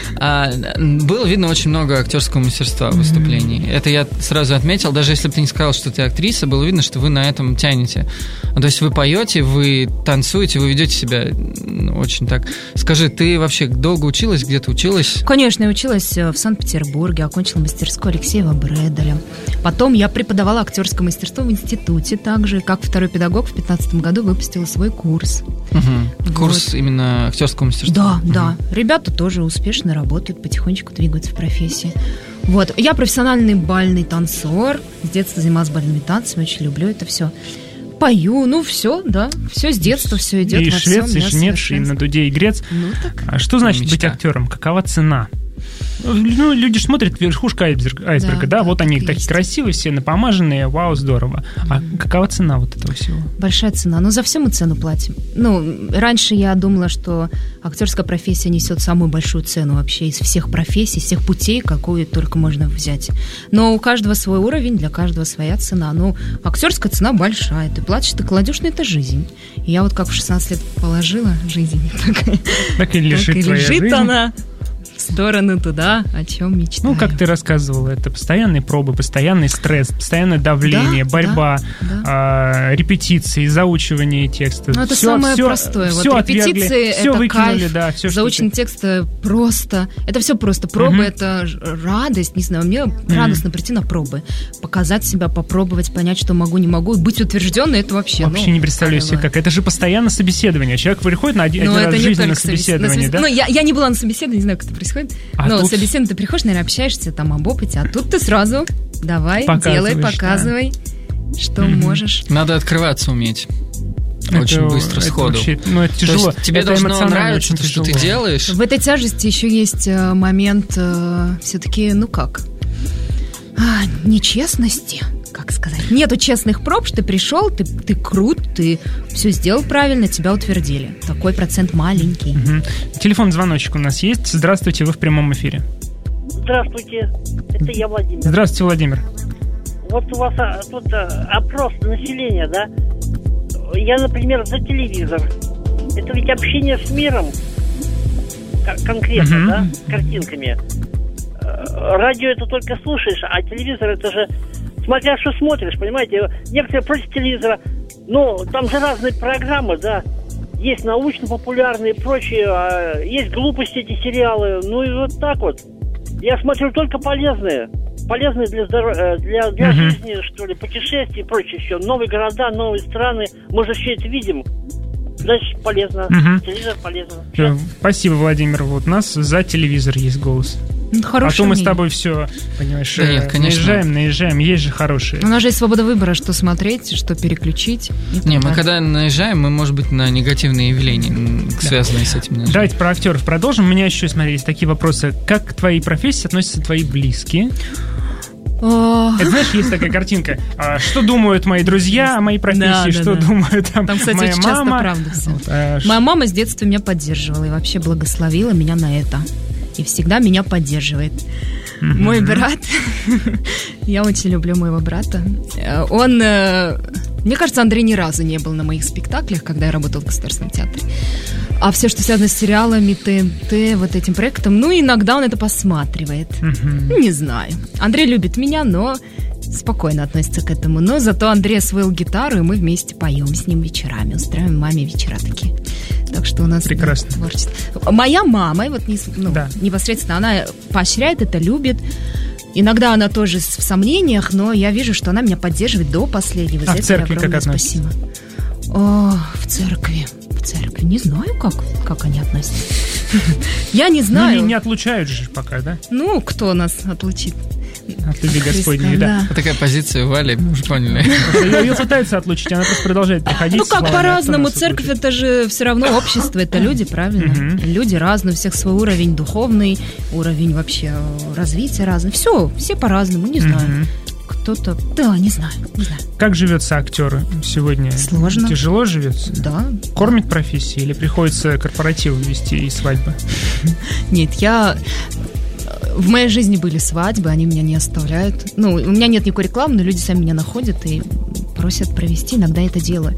Было видно очень много актерского мастерства в выступлении. Это я сразу отметил. Даже если бы ты не сказал, что ты актриса, было видно, что вы на этом тянете. То есть вы поете, вы танцуете, вы ведете себя очень так. Скажи, ты вообще долго училась, где-то училась? Конечно, я училась в Санкт-Петербурге, окончила мастерскую Алексеева Брэделя. Потом я преподавала актерское мастерство в институте, также, как второй педагог в пятнадцатом году выпустила свой курс. Угу. Вот. Курс именно актерского мастерства? Да, угу. да. Ребята тоже успешно работают, потихонечку двигаются в профессии. Вот. Я профессиональный бальный танцор, с детства занималась бальными танцами, очень люблю это все. Пою, ну все, да, все с детства, все идет. И швец, и жнец, и на дуде, и грец. Ну, так. А что значит Мечта. Быть актером? Какова цена? Ну, люди смотрят верхушка айсберга, айсберга да, да, да, вот они такие есть. Красивые, все напомаженные, вау, здорово. А mm-hmm. какова цена вот этого всего? Большая цена, но за все мы цену платим. Ну, раньше я думала, что актерская профессия несет самую большую цену вообще из всех профессий, из всех путей, какую только можно взять. Но у каждого свой уровень, для каждого своя цена. Ну, актерская цена большая, ты платишь, ты кладешь на это жизнь. И я вот как в шестнадцать лет положила жизнь, так, так и лежит, так и твоя лежит жизнь. Она в сторону туда, о чем мечтаю. Ну, как ты рассказывала, это постоянные пробы, постоянный стресс, постоянное давление, да, борьба, да, да. А, репетиции, заучивание текста. Ну, это все, самое все, простое. Все вот репетиции все это выкинули, кайф, да, все, заученный ты... текст просто. Это все просто. Пробы угу. это радость, не знаю, мне угу. радостно прийти на пробы, показать себя, попробовать, понять, что могу, не могу, быть утвержденной, это вообще. Вообще ну, не представляю себе как. Это же постоянно собеседование. Человек приходит на один, но один раз в жизни на собес... собеседование, да? Ну, я, я не была на собеседовании, не знаю, как это происходит. А но тут... собеседование, ты приходишь, наверное, общаешься там об опыте, а тут ты сразу давай, делай, показывай, да. что mm-hmm. можешь. Надо открываться уметь. Очень это, быстро, это сходу. Вообще, ну, это тяжело. То есть тебе это должно нравиться то, что ты делаешь. В этой тяжести еще есть момент э, все-таки, ну как, а, нечестности. Как сказать? Нету честных проб, что ты пришел, ты, ты крут, ты все сделал правильно, тебя утвердили. Такой процент маленький. Угу. Телефон, звоночек у нас есть. Здравствуйте, вы в прямом эфире. Здравствуйте, это я, Владимир. Здравствуйте, Владимир. Вот у вас а, тут а, опрос населения, да? Я, например, за телевизор. Это ведь общение с миром, к- конкретно, uh-huh. да, с картинками. Радио это только слушаешь, а телевизор это же смотря что смотришь, понимаете? Некоторые против телевизора, ну, там же разные программы, да. Есть научно-популярные и прочие, а есть глупости эти сериалы. Ну и вот так вот. Я смотрю только полезные. полезны для здоровья, для, для uh-huh. жизни, что ли, путешествий и прочее все. Новые города, новые страны. Мы же все это видим. Значит, полезно. Uh-huh. Телевизор полезно. Все. Спасибо, Владимир. Вот у нас за телевизор есть голос. Хороший. А то мы с тобой все, понимаешь, да нет, наезжаем, наезжаем, есть же хорошие. У нас же есть свобода выбора, что смотреть, что переключить. Не, мы когда наезжаем, мы, может быть, на негативные явления, да. связанные с этим наезжаем. Давайте про актеров продолжим. У меня еще, смотри, есть такие вопросы. Как к твоей профессии относятся твои близкие? Это, знаешь, есть такая картинка. Что думают мои друзья о моей профессии, да, да, что да. думают там, там кстати, моя очень мама. Часто правда все. Вот, а... Моя мама с детства меня поддерживала и вообще благословила меня на это. И всегда меня поддерживает. Mm-hmm. Мой брат, я очень люблю моего брата. Он, мне кажется, Андрей ни разу не был на моих спектаклях, когда я работала в Государственном театре. А все, что связано с сериалами, ТНТ, вот этим проектом, ну, иногда он это посматривает. Mm-hmm. Не знаю. Андрей любит меня, но спокойно относится к этому. Но зато Андрей освоил гитару, и мы вместе поем с ним вечерами, устраиваем маме вечера такие. Так что у нас прекрасно. Да, творчество. Моя мама, вот не, ну, да. непосредственно, она поощряет это, любит. Иногда она тоже в сомнениях, но я вижу, что она меня поддерживает до последнего. А в церкви как относится? Спасибо. О, в церкви. В церкви. Не знаю, как, как они относятся. Я не знаю. Ну, не, не отлучают же пока, да? Ну, кто нас отлучит? От любви Господней, да. Вот такая позиция Вали, мы уже поняли. Ее пытаются отлучить, она просто продолжает приходить. Ну как по-разному, церковь это же все равно общество, это люди, правильно? Люди разные, у всех свой уровень духовный, уровень вообще развития разный. Все, все по-разному, не знаю. Кто-то, да, не знаю, не знаю. Как живется актеру сегодня? Сложно. Тяжело живется? Да. Кормит профессии или приходится корпоративы вести и свадьбы? Нет, я... В моей жизни были свадьбы, они меня не оставляют. Ну, у меня нет никакой рекламы, но люди сами меня находят и просят провести, иногда это делаю.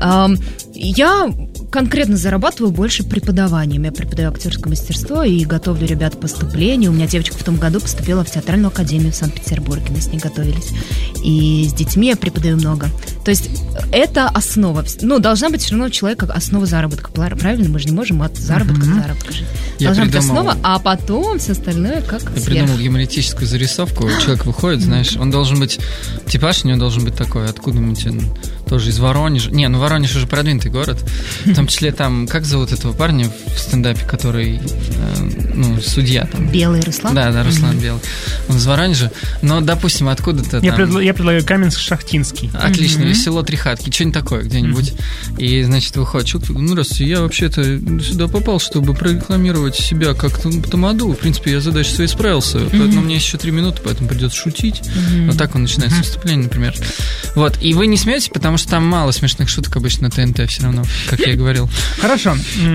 Я конкретно зарабатываю больше преподаванием. Я преподаю актерское мастерство и готовлю ребят к поступлению. У меня девочка в том году поступила в театральную академию в Санкт-Петербурге, мы с ней готовились. И с детьми я преподаю много. То есть это основа. Ну, должна быть все равно у человека основа заработка. Правильно? Мы же не можем от заработка mm-hmm. к заработку жить. Я должна придумал... быть основа, а потом все остальное как Я сверх. придумал геометрическую зарисовку. Человек выходит, знаешь, он должен быть... Типаж у него должен быть такой, откуда-нибудь он тоже из Воронежа. Не, ну Воронеж уже продвинутый город. В том числе там, как зовут этого парня в стендапе, который, э, ну, судья там. Белый Руслан? Да, да, Руслан mm-hmm. Белый. Он из Воронежа. Но, допустим, откуда-то я, там... предла- я предлагаю Каменск-Шахтинский. Отлично, mm-hmm. или село Трихатки, что-нибудь такое где-нибудь. Mm-hmm. И, значит, выходит чувак, ну, раз я вообще-то сюда попал, чтобы прорекламировать себя как тамаду. В принципе, я задачу своей справился, mm-hmm. поэтому мне есть еще три минуты, поэтому придется шутить. Mm-hmm. Вот так он начинает mm-hmm. выступление, например. Вот, и вы не смеетесь, потому что там мало смешных шуток обычно на ТНТ все равно, как я и говорил. Хорошо.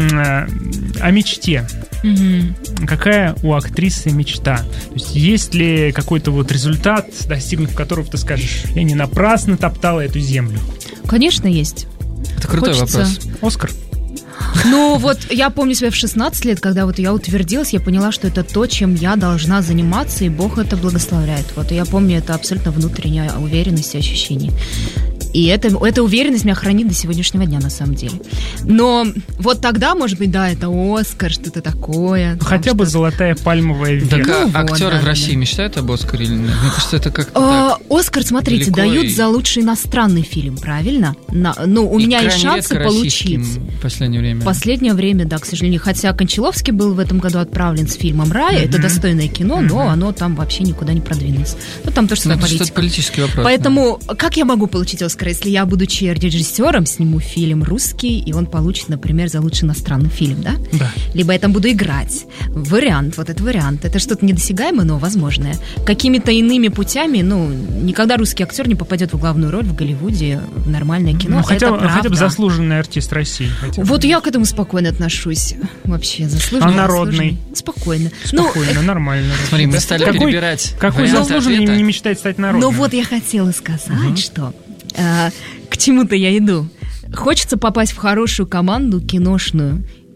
О мечте. Угу. Какая у актрисы мечта? То есть есть ли какой-то вот результат, достигнув которого ты скажешь, я не напрасно топтала эту землю? Конечно, есть. Это крутой Хочется... вопрос. Оскар? Ну вот я помню себя в шестнадцать лет, когда вот я утвердилась, я поняла, что это то, чем я должна заниматься, и Бог это благословляет. Вот и я помню, это абсолютно внутренняя уверенность и ощущение. И это, эта уверенность меня хранит до сегодняшнего дня, на самом деле. Но вот тогда, может быть, да, это Оскар, что-то такое. Хотя бы золотая пальмовая ветвь. Так, ну, а вот, актеры да, в России да. мечтают об Оскаре или нет? Мне кажется, это как-то а, так. Оскар, смотрите, дают и... за лучший иностранный фильм, правильно? На, ну, у и меня есть шансы получить. В последнее время. В последнее время, да, к сожалению. Хотя Кончаловский был в этом году отправлен с фильмом «Рай». Mm-hmm. Это достойное кино, mm-hmm. но оно там вообще никуда не продвинулось. Ну, там тоже своя политика. Это политический вопрос. Поэтому да. как я могу получить Оскар, если я, будучи режиссером, сниму фильм русский, и он получит, например, за лучший иностранный фильм, да? Да. Либо я там буду играть. Вариант, вот это вариант. Это что-то недосягаемое, но возможное. Какими-то иными путями, ну, никогда русский актер не попадет в главную роль в Голливуде, в нормальное кино. Ну, хотя, это правда. Хотя бы заслуженный артист России. Вот я к этому спокойно отношусь. Вообще, заслуженный. А народный? Спокойно. Спокойно, ну, нормально. Смотри, мы стали какой, перебирать. Какой заслуженный не, не мечтает стать народным? Ну вот я хотела сказать, угу. что э, к чему-то я иду. Хочется попасть в хорошую команду киношную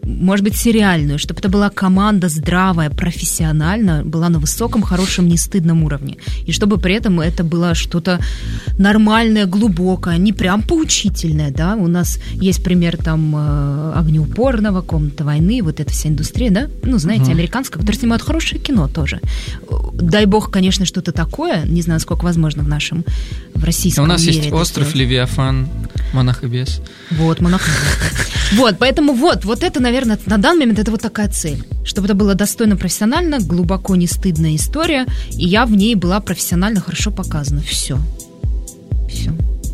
может быть, сериальную, чтобы это была команда здравая, профессиональная, была на высоком, хорошем, нестыдном уровне. И чтобы при этом это было что-то нормальное, глубокое, не прям поучительное, да. У нас есть пример там огнеупорного, комната войны, вот эта вся индустрия, да, ну, знаете, угу. американская, которые снимают хорошее кино тоже. Дай бог, конечно, что-то такое, не знаю, сколько возможно в нашем, в российском мире. У нас есть «Остров», «Левиафан», «Монах и бес». Вот, «Монах и бес». Вот, поэтому вот, вот это, наверное, на данный момент это вот такая цель. Чтобы это было достойно, профессионально, глубоко не стыдная история, и я в ней была профессионально хорошо показана. Все. Все.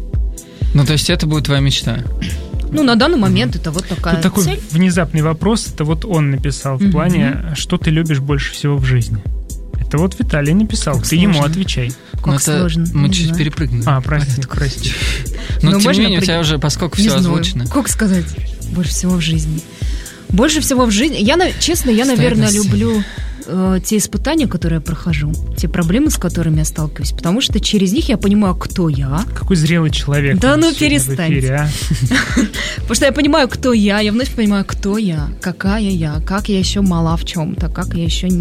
Ну, то есть это будет твоя мечта? Ну, на данный момент это вот такая Тут такой цель. Внезапный вопрос, это вот он написал в mm-hmm. плане, что ты любишь больше всего в жизни. Это вот Виталий написал, как ты сложно. Ему отвечай. Как сложно. Мы чуть знаю. перепрыгнули. А, прости, прости. Но, Но тем не менее, у тебя уже, поскольку не все знаю. озвучено. Как сказать? Больше всего в жизни. Больше всего в жизни. Я, честно, я, наверное, люблю э, те испытания, которые я прохожу, те проблемы, с которыми я сталкиваюсь, потому что через них я понимаю, кто я. Какой зрелый человек. Да ну перестань. А? Потому что я понимаю, кто я, я вновь понимаю, кто я, какая я, как я еще мала в чем-то, как я еще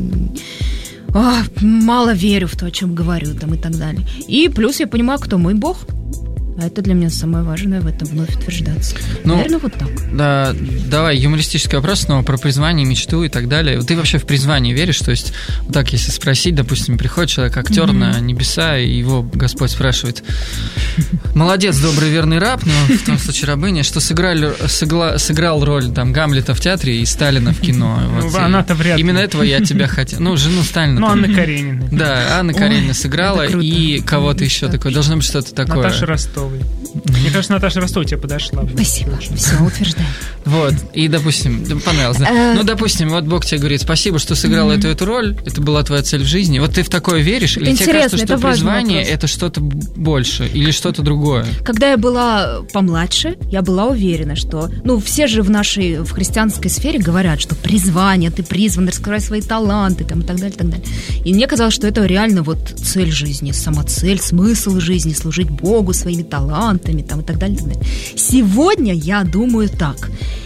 О, мало верю в то, о чем говорю, там и так далее. И плюс я понимаю, кто мой Бог. А это для меня самое важное в этом вновь утверждаться. Ну, наверное, вот так. Да, давай, юмористический вопрос снова про призвание, мечту и так далее. Ты вообще в призвание веришь? То есть, вот так, если спросить, допустим, приходит человек, актер mm-hmm. на небеса, и его Господь спрашивает: молодец, добрый, верный раб, но в том случае рабыня, что сыграли, сыгла, сыграл роль там Гамлета в театре и Сталина в кино. Вот, ну, она-то вряд ли. Именно этого я тебя хотел. Ну, жену Сталина. Ну, Анна Каренина. Да, Анна Каренина сыграла, и кого-то еще такое. Должно быть что-то такое. Наташа Ростова. Мне кажется, Наташа Ростова тебе подошла. Спасибо, все, утверждаю. Вот, и, допустим, понравилось, да? Ну, допустим, вот Бог тебе говорит: спасибо, что сыграла эту эту роль, это была твоя цель в жизни. Вот ты в такое веришь? Или тебе кажется, что призвание — это что-то больше или что-то другое? Когда я была помладше, я была уверена, что... Ну, все же в нашей, в христианской сфере говорят, что призвание, ты призван раскрывать свои таланты, там, и так далее, и так далее. И мне казалось, что это реально вот цель жизни, самоцель, смысл жизни, служить Богу своими талантами, там, и так далее, и так далее. Сегодня я думаю так.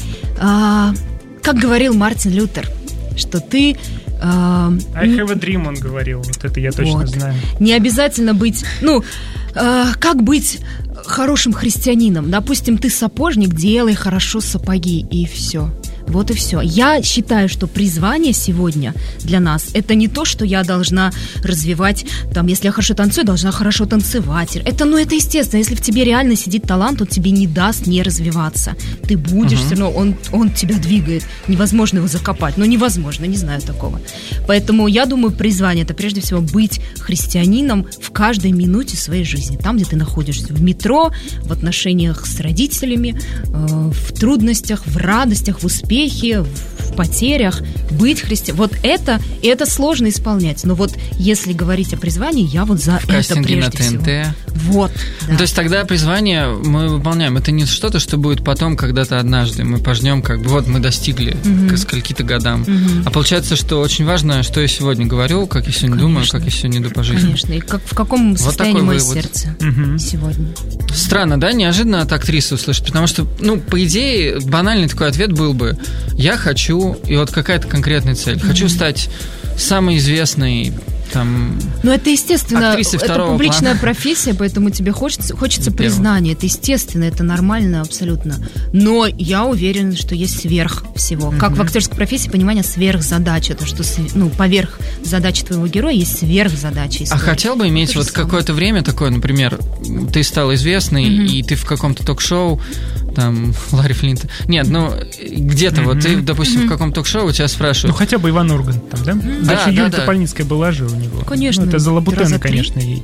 А, как говорил Мартин Лютер, что ты... А, I have a dream, он говорил. Вот это я точно вот. знаю. Не обязательно быть... Ну, а, как быть хорошим христианином? Допустим, ты сапожник, делай хорошо сапоги, и все. Вот и все. Я считаю, что призвание сегодня для нас — это не то, что я должна развивать, там, если я хорошо танцую, должна хорошо танцевать. Это, ну, это естественно. Если в тебе реально сидит талант, он тебе не даст не развиваться. Ты будешь, uh-huh. все равно, он, он тебя двигает. Невозможно его закопать. Ну, невозможно, не знаю такого. Поэтому я думаю, призвание — это прежде всего быть христианином в каждой минуте своей жизни. Там, где ты находишься, в метро, в отношениях с родителями, э, в трудностях, в радостях, в успехе, в потерях, быть христианином. Вот это, и это сложно исполнять. Но вот если говорить о призвании, я вот за в это прежде на ТНТ. Всего. Вот. Да. Ну, то есть тогда призвание мы выполняем. Это не что-то, что будет потом, когда-то однажды. Мы пожнем, как бы, вот мы достигли угу. к скольки-то годам. Угу. А получается, что очень важно, что я сегодня говорю, как я сегодня Конечно. думаю, как я сегодня иду по жизни. Конечно. И как, в каком вот состоянии мое вывод. сердце угу. сегодня. Странно, да? Неожиданно от актрисы услышать. Потому что, ну, по идее, банальный такой ответ был бы: я хочу, и вот какая-то конкретная цель. Хочу mm-hmm. стать самой известной там... Ну, это естественно, это публичная плана. профессия, поэтому тебе хочется, хочется признания. Это естественно, это нормально абсолютно. Но я уверена, что есть сверх всего. Mm-hmm. Как в актерской профессии понимание сверхзадачи. Это что, ну, поверх задачи твоего героя есть сверхзадача. А хотел бы иметь вот какое-то время такое, например, ты стал известный, mm-hmm. и ты в каком-то ток-шоу, там, Ларри Флинта. Нет, ну, где-то, mm-hmm. вот ты, допустим, mm-hmm. в каком ток-шоу тебя спрашивают. Ну, хотя бы Иван Ургант там, да? Mm-hmm. Да, Дальше да, Юлия да. Топольницкая была же у него. Конечно. Ну, это за лабутены, конечно, ей.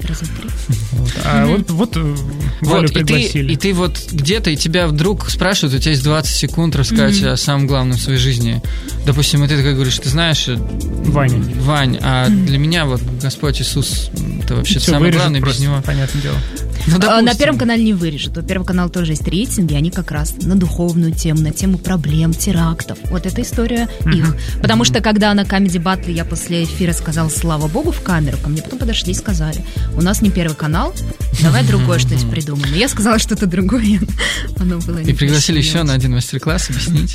Вот. А mm-hmm. вот, вот Валю вот, пригласили. И ты, и ты вот где-то, и тебя вдруг спрашивают, у тебя есть двадцать секунд рассказать mm-hmm. о самом главном в своей жизни. Допустим, и ты такой говоришь: ты знаешь, Ваня. Вань, а mm-hmm. для меня вот Господь Иисус, это вообще самое главное, без него. Понятное дело. Ну, на Первом канале не вырежут. У Первого канала тоже есть рейтинги, они как раз на духовную тему, на тему проблем, терактов. Вот эта история mm-hmm. их. Потому mm-hmm. что когда на Comedy Battle я после эфира сказала «Слава Богу» в камеру, ко мне потом подошли и сказали: у нас не Первый канал, давай другое что-нибудь придумаем. И я сказала что-то другое. Оно было и пригласили еще на один мастер-класс объяснить.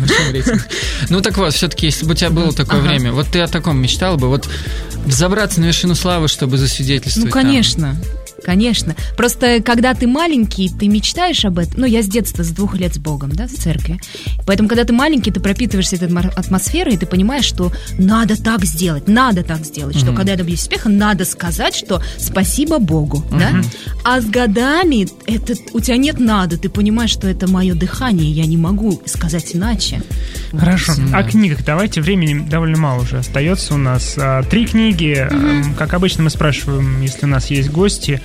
Ну так вот, все-таки, если бы у тебя было такое время, вот ты о таком мечтал бы, вот взобраться на вершину славы, чтобы засвидетельствовать. Ну, конечно. Конечно. Просто когда ты маленький, ты мечтаешь об этом. Ну, я с детства, с двух лет с Богом, да, в церкви. Поэтому, когда ты маленький, ты пропитываешься этой атмосферой, и ты понимаешь, что надо так сделать, надо так сделать, mm-hmm. что когда я добьюсь успеха, надо сказать, что спасибо Богу, mm-hmm. да? А с годами это, у тебя нет надо, ты понимаешь, что это мое дыхание, я не могу сказать иначе. Хорошо. Вот. О книгах давайте, времени довольно мало уже остается у нас. Три книги, mm-hmm. как обычно мы спрашиваем, если у нас есть гости,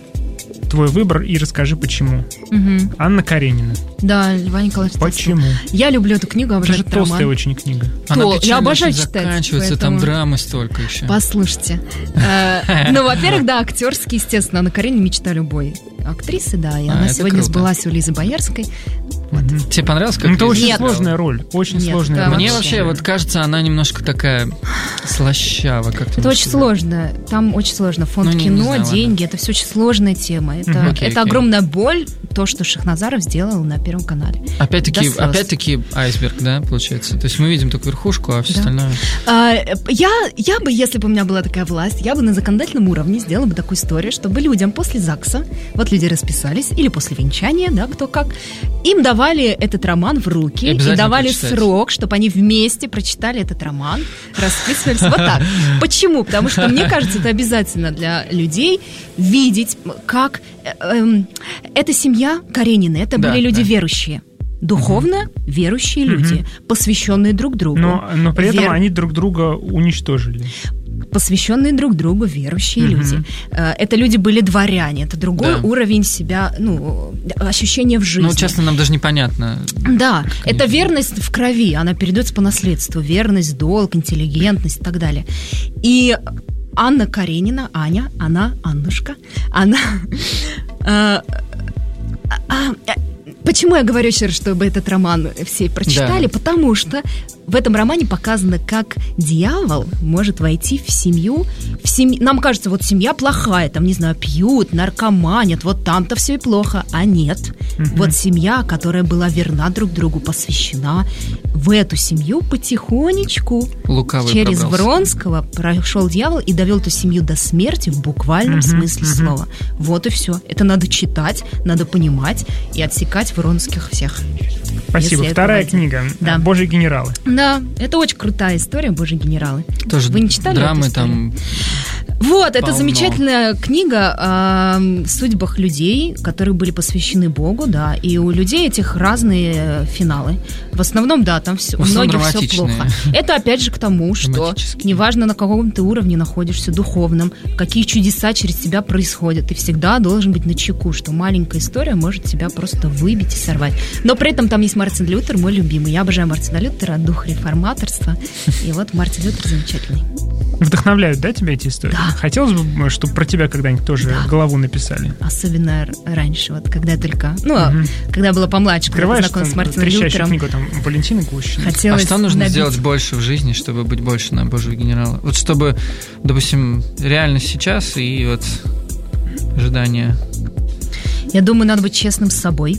твой выбор и расскажи, почему. Угу. Анна Каренина. Да, Льва Николаевича Почему? Толстого. Я люблю эту книгу, обожаю этот роман. Это же толстая очень книга. Она То, я обожаю читать. Заканчивается, поэтому... там драмы столько еще. Послушайте. Ну, во-первых, да, актерский, естественно. Анна Каренина мечта любой актрисы, да. И она сегодня сбылась у Лизы Боярской. Вот. Тебе понравилось, как это очень Нет. сложная роль. Очень Нет, сложная да, роль. Мне вообще вот кажется, она немножко такая слащава. Как это очень сложно. Там очень сложно. Фонд ну, не, кино, не знаю, деньги. Ладно. Это все очень сложная тема. Это, mm-hmm. okay, это okay. огромная боль, то, что Шахназаров сделал на Первом канале. Опять-таки, опять-таки айсберг, да, получается? То есть мы видим только верхушку, а все да. остальное... А, я, я бы, если бы у меня была такая власть, я бы на законодательном уровне сделала бы такую историю, чтобы людям после ЗАГСа, вот люди расписались, или после венчания, да, кто как, им давали этот роман в руки и давали прочитать. Срок, чтобы они вместе прочитали этот роман, расписывались вот так. Почему? Потому что, мне кажется, это обязательно для людей видеть, как э, э, эта семья Каренина, это да, были люди да. верующие. Духовно угу. верующие люди, угу. посвященные друг другу. Но, но при этом Вер... они друг друга уничтожили. Посвященные друг другу верующие mm-hmm. люди. Это люди были дворяне, это другой да. уровень себя, ну, ощущения в жизни. Ну, честно, нам даже непонятно. Да, это верность в крови, она передается по наследству. Верность, долг, интеллигентность и так далее. И Анна Каренина, Аня, она, Аннушка, она... Почему я говорю еще раз, чтобы этот роман все прочитали? Да. Потому что в этом романе показано, как дьявол может войти в семью. В семь... Нам кажется, вот семья плохая, там, не знаю, пьют, наркоманят, вот там-то все и плохо. А нет. Угу. Вот семья, которая была верна друг другу, посвящена, в эту семью потихонечку Лукавый через пробрался. Вронского прошел дьявол и довел эту семью до смерти в буквальном угу. смысле угу. слова. Вот и все. Это надо читать, надо понимать и отсекать Вронских всех. Спасибо. Вторая книга. Да. «Божьи генералы». Да, это очень крутая история «Божьи генералы». Тоже вы не читали драмы там? Вот, полно. Это замечательная книга о судьбах людей, которые были посвящены Богу, да, и у людей этих разные финалы. В основном, да, там все, у многих все плохо. Это опять же к тому, что неважно, на каком ты уровне находишься духовном, какие чудеса через тебя происходят, ты всегда должен быть начеку, что маленькая история может тебя просто выбить и сорвать. Но при этом там есть Мартин Лютер, мой любимый. Я обожаю Мартина Лютера, дух реформаторства. И вот Мартин Лютер замечательный. Вдохновляют, да, тебя эти истории? Да. Хотелось бы, чтобы про тебя когда-нибудь тоже да. главу написали? Особенно раньше, вот когда я только... Ну, угу. когда я была помладше, когда познакомилась с Мартином Лютером. Книгу, там, Валентины Гущиной. А что нужно набить? Сделать больше в жизни, чтобы быть больше на Божьего генерала? Вот чтобы, допустим, реальность сейчас и вот ожидания. Я думаю, надо быть честным с собой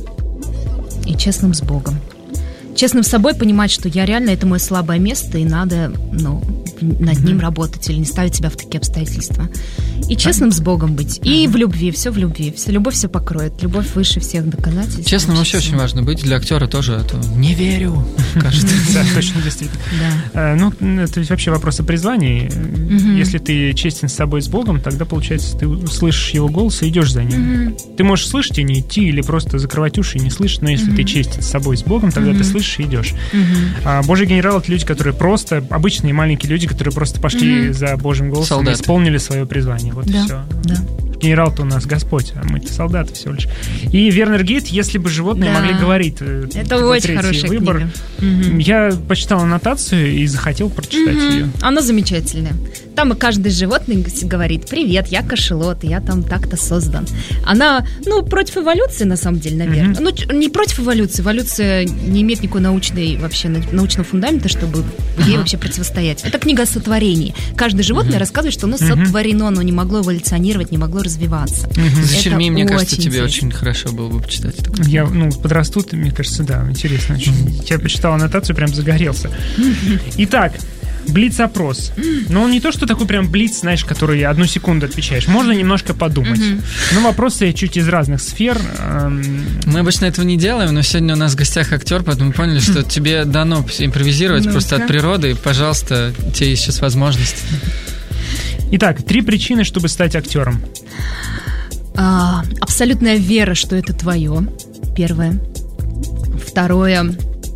и честным с Богом. Честным с собой, понимать, что я реально, это мое слабое место, и надо, ну, над ним работать или не ставить себя в такие обстоятельства. И честным с Богом быть. И в любви, все в любви. Все, любовь все покроет. Любовь выше всех доказательств. Честным вообще очень важно быть. Для актера тоже. А то не верю, кажется. Да, точно, действительно. Ну, это ведь вообще вопрос о призвании. Если ты честен с собой, с Богом, тогда, получается, ты слышишь его голос и идешь за ним. Ты можешь слышать и не идти, или просто закрывать уши и не слышать, но если ты честен с собой, с Богом, тогда ты слышишь и идешь. А Божий генерал — это люди, которые просто, обычные маленькие люди, которые просто пошли за Божьим голосом и исполнили свое призвание. Вот да, и все. Да. Генерал-то у нас Господь, а мы-то солдаты всего лишь. И Вернер Гейт, если бы животные да. могли говорить. Это очень хорошая выбор. Книга. Я почитал аннотацию и захотел прочитать угу. ее. Она замечательная. там и каждый животный говорит: привет, я кашалот, я там так-то создан. Она, ну, против эволюции, на самом деле, наверное. Mm-hmm. Ну, не против эволюции. Эволюция не имеет никакой научной, вообще, научного фундамента, чтобы uh-huh. ей вообще противостоять. Это книга о сотворении. Каждое животное uh-huh. рассказывает, что оно uh-huh. сотворено, оно не могло эволюционировать, не могло развиваться. Uh-huh. За черми, мне кажется, тебе интересно. Очень хорошо было бы почитать. Я, ну, подрастут, мне кажется, да, интересно очень. Uh-huh. Я почитал аннотацию, прям загорелся. Uh-huh. Итак, блиц-опрос. Но он не то, что такой прям блиц, знаешь, который одну секунду отвечаешь. Можно немножко подумать. Mm-hmm. Но вопросы чуть из разных сфер. Мы обычно этого не делаем, но сегодня у нас в гостях актер, поэтому мы поняли, что тебе дано импровизировать ну-ка. Просто от природы. И, пожалуйста, у тебя есть сейчас возможность. Итак, три причины, чтобы стать актером. А, абсолютная вера, что это твое. Первое. Второе.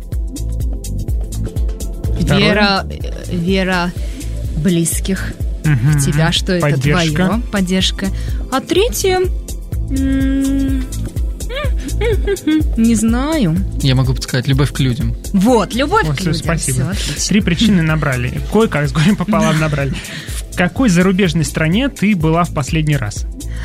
Второе. Вера... Вера близких угу, в тебя, что это поддержка. Твое, поддержка. А третье, не знаю. Я могу подсказать, любовь к людям. Вот, любовь О, к людям. Спасибо. Все, Три причины набрали. Кое-как, с горем пополам набрали. В какой зарубежной стране ты была в последний раз?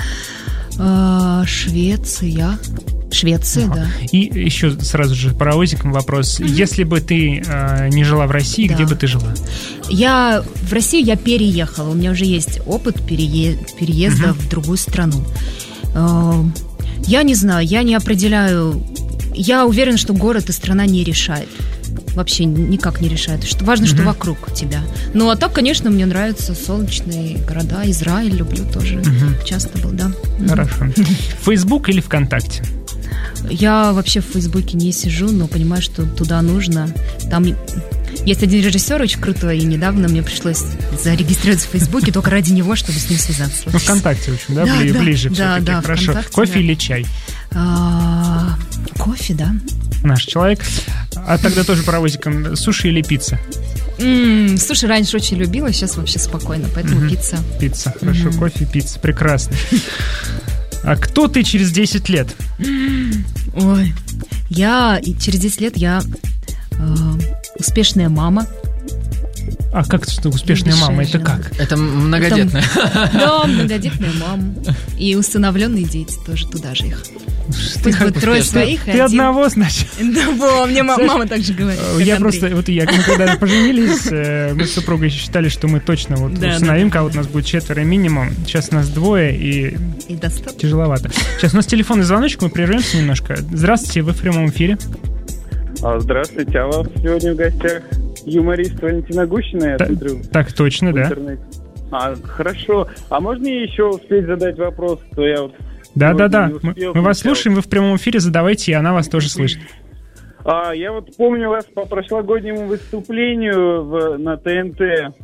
Швеция. Швеция, ага. да. И еще сразу же паровозиком вопрос. Mm-hmm. Если бы ты э, не жила в России, да. где бы ты жила? Я в Россию я переехала. У меня уже есть опыт перее, переезда mm-hmm. в другую страну. Э, я не знаю, я не определяю. Я уверена, что город и страна не решает. Вообще никак не решает. Что, важно, mm-hmm. что вокруг тебя. Ну, а так, конечно, мне нравятся солнечные города. Израиль люблю тоже. Mm-hmm. Часто был, да. Хорошо. Фейсбук или ВКонтакте? Я вообще в Фейсбуке не сижу, но понимаю, что туда нужно. Там есть один режиссер очень крутой, и недавно мне пришлось зарегистрироваться в Фейсбуке только ради него, чтобы с ним связаться. Ну, ВКонтакте очень, да? да, Бли- да ближе да, все-таки. да, Хорошо. Кофе да. или чай? А, кофе, да. Наш человек. А тогда тоже паровозиком. Суши или пицца? Mm, суши раньше очень любила, сейчас вообще спокойно, поэтому mm-hmm. пицца. Пицца, хорошо. Mm-hmm. Кофе, пицца. Прекрасно. А кто ты через десять лет? Ой, я через десять лет я э, успешная мама. А как что успешная мама? Это как? Это многодетная. Это, да, многодетная мама. И усыновленные дети тоже туда же их. Пусть будет трое своих. Ты один. Одного, значит? Да, во, мне мама так же говорит. Я просто, вот я, мы когда поженились, мы с супругой считали, что мы точно вот да, усыновим, да, кого-то у нас будет четверо минимум. Сейчас нас двое, и, и тяжеловато. Сейчас у нас телефонный звоночек, мы прервемся немножко. Здравствуйте, вы в прямом эфире. Здравствуйте, а у вас сегодня в гостях юморист Валентина Гущина, я Та- смотрю. Так точно, да. А, хорошо. А можно еще успеть задать вопрос, то я вот... Да-да-да, мы, мы вас слушаем, вы в прямом эфире, задавайте, и она вас тоже слышит. А, я вот помню вас по прошлогоднему выступлению в, на ТНТ.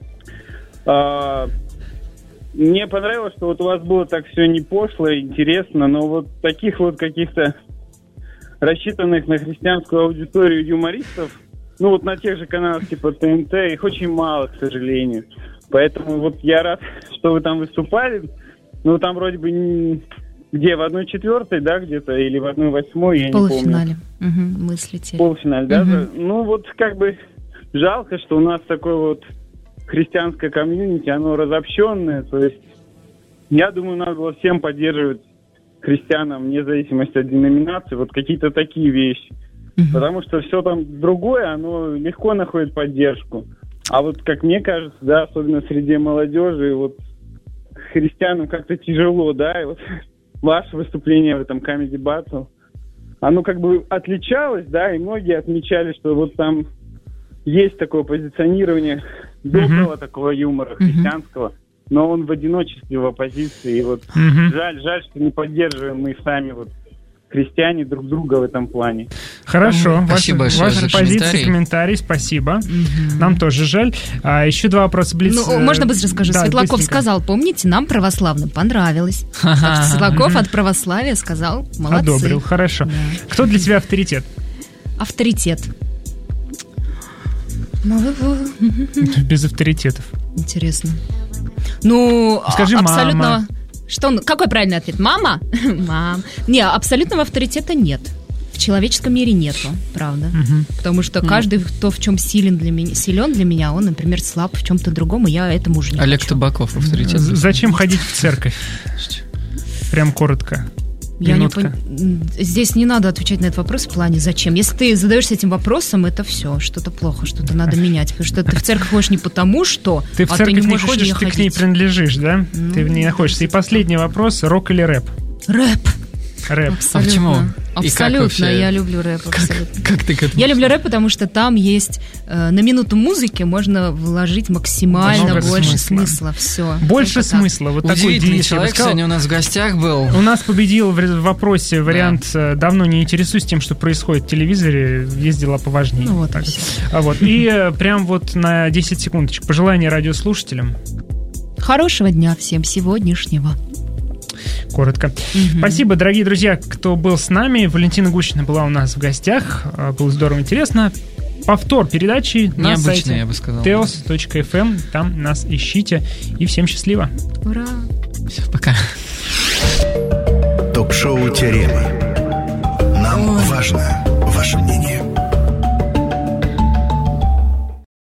А, мне понравилось, что вот у вас было так все не пошло, интересно, но вот таких вот каких-то рассчитанных на христианскую аудиторию юмористов, ну вот на тех же каналах типа ТНТ, их очень мало, к сожалению. Поэтому вот я рад, что вы там выступали. Ну, там вроде бы не... где, в одной четвертой, да, где-то, или в одной восьмой, я не помню. Полуфинале. Угу, мы слетели. Полуфинале, да? Угу. Ну, вот как бы жалко, что у нас такое вот христианское комьюнити, оно разобщенное, то есть я думаю, надо было всем поддерживать христианам, вне зависимости от деноминации, вот какие-то такие вещи. Угу. Потому что все там другое, оно легко находит поддержку. А вот, как мне кажется, да, особенно среди молодежи, вот христианам как-то тяжело, да, и вот ваше выступление в этом Comedy Battle, оно как бы отличалось, да, и многие отмечали, что вот там есть такое позиционирование доброго mm-hmm. такого юмора христианского, mm-hmm. но он в одиночестве, в оппозиции, и вот mm-hmm. жаль, жаль, что не поддерживаем мы сами вот христиане друг друга в этом плане. Хорошо. Спасибо ваши, большое ваши за позиции, комментарий. комментарий, спасибо. Угу. Нам тоже жаль. А, еще два вопроса. Блиц... Ну, можно быстро скажу? Да, Светлаков быстренько. сказал, помните, нам православным понравилось. Так что Светлаков от православия сказал, молодцы. Одобрил, хорошо. Да. Кто для тебя авторитет? Авторитет. Без авторитетов. Интересно. Ну, скажи, абсолютно... мама. Что, какой правильный ответ? Мама? Мам. Не, абсолютного авторитета нет в человеческом мире нету, правда. Угу. Потому что каждый, кто в чем силен для меня, силен для меня, он, например, слаб в чем-то другом, и я этому уже не Олег хочу. Табаков, авторитет. Зачем ходить в церковь? Прям коротко. Я не пон... Здесь не надо отвечать на этот вопрос в плане «зачем?». Если ты задаешься этим вопросом, это все, что-то плохо, что-то надо менять. Потому что ты в церковь ходишь не потому, что... Ты в а церковь ты не, не ходишь, ты ходить. к ней принадлежишь, да? Ну, ты в ней находишься. И последний вопрос, рок или рэп? Рэп. Рэп. Абсолютно. А почему? Абсолютно, я люблю рэп. Абсолютно. Как, как ты к этому? Я люблю рэп, потому что там есть э, на минуту музыки можно вложить максимально Много больше смысла. смысла. Все. Больше смысла. Вот удивительный такой девиз, человек сегодня у нас в гостях был. У нас победил в вопросе вариант да. «давно не интересуюсь тем, что происходит в телевизоре, есть дела поважнее». Ну, вот так. А вот. И прям вот на десять секундочек. Пожелания радиослушателям. Хорошего дня всем сегодняшнего. Коротко. Mm-hmm. Спасибо, дорогие друзья, кто был с нами. Валентина Гущина была у нас в гостях. Было здорово, интересно. Повтор передачи на Необычно, сайте я бы сказал. теос точка эф эм. Там нас ищите. И всем счастливо. Ура! Все, пока. Ток-шоу «Теорема». Нам Ой. важно ваше мнение.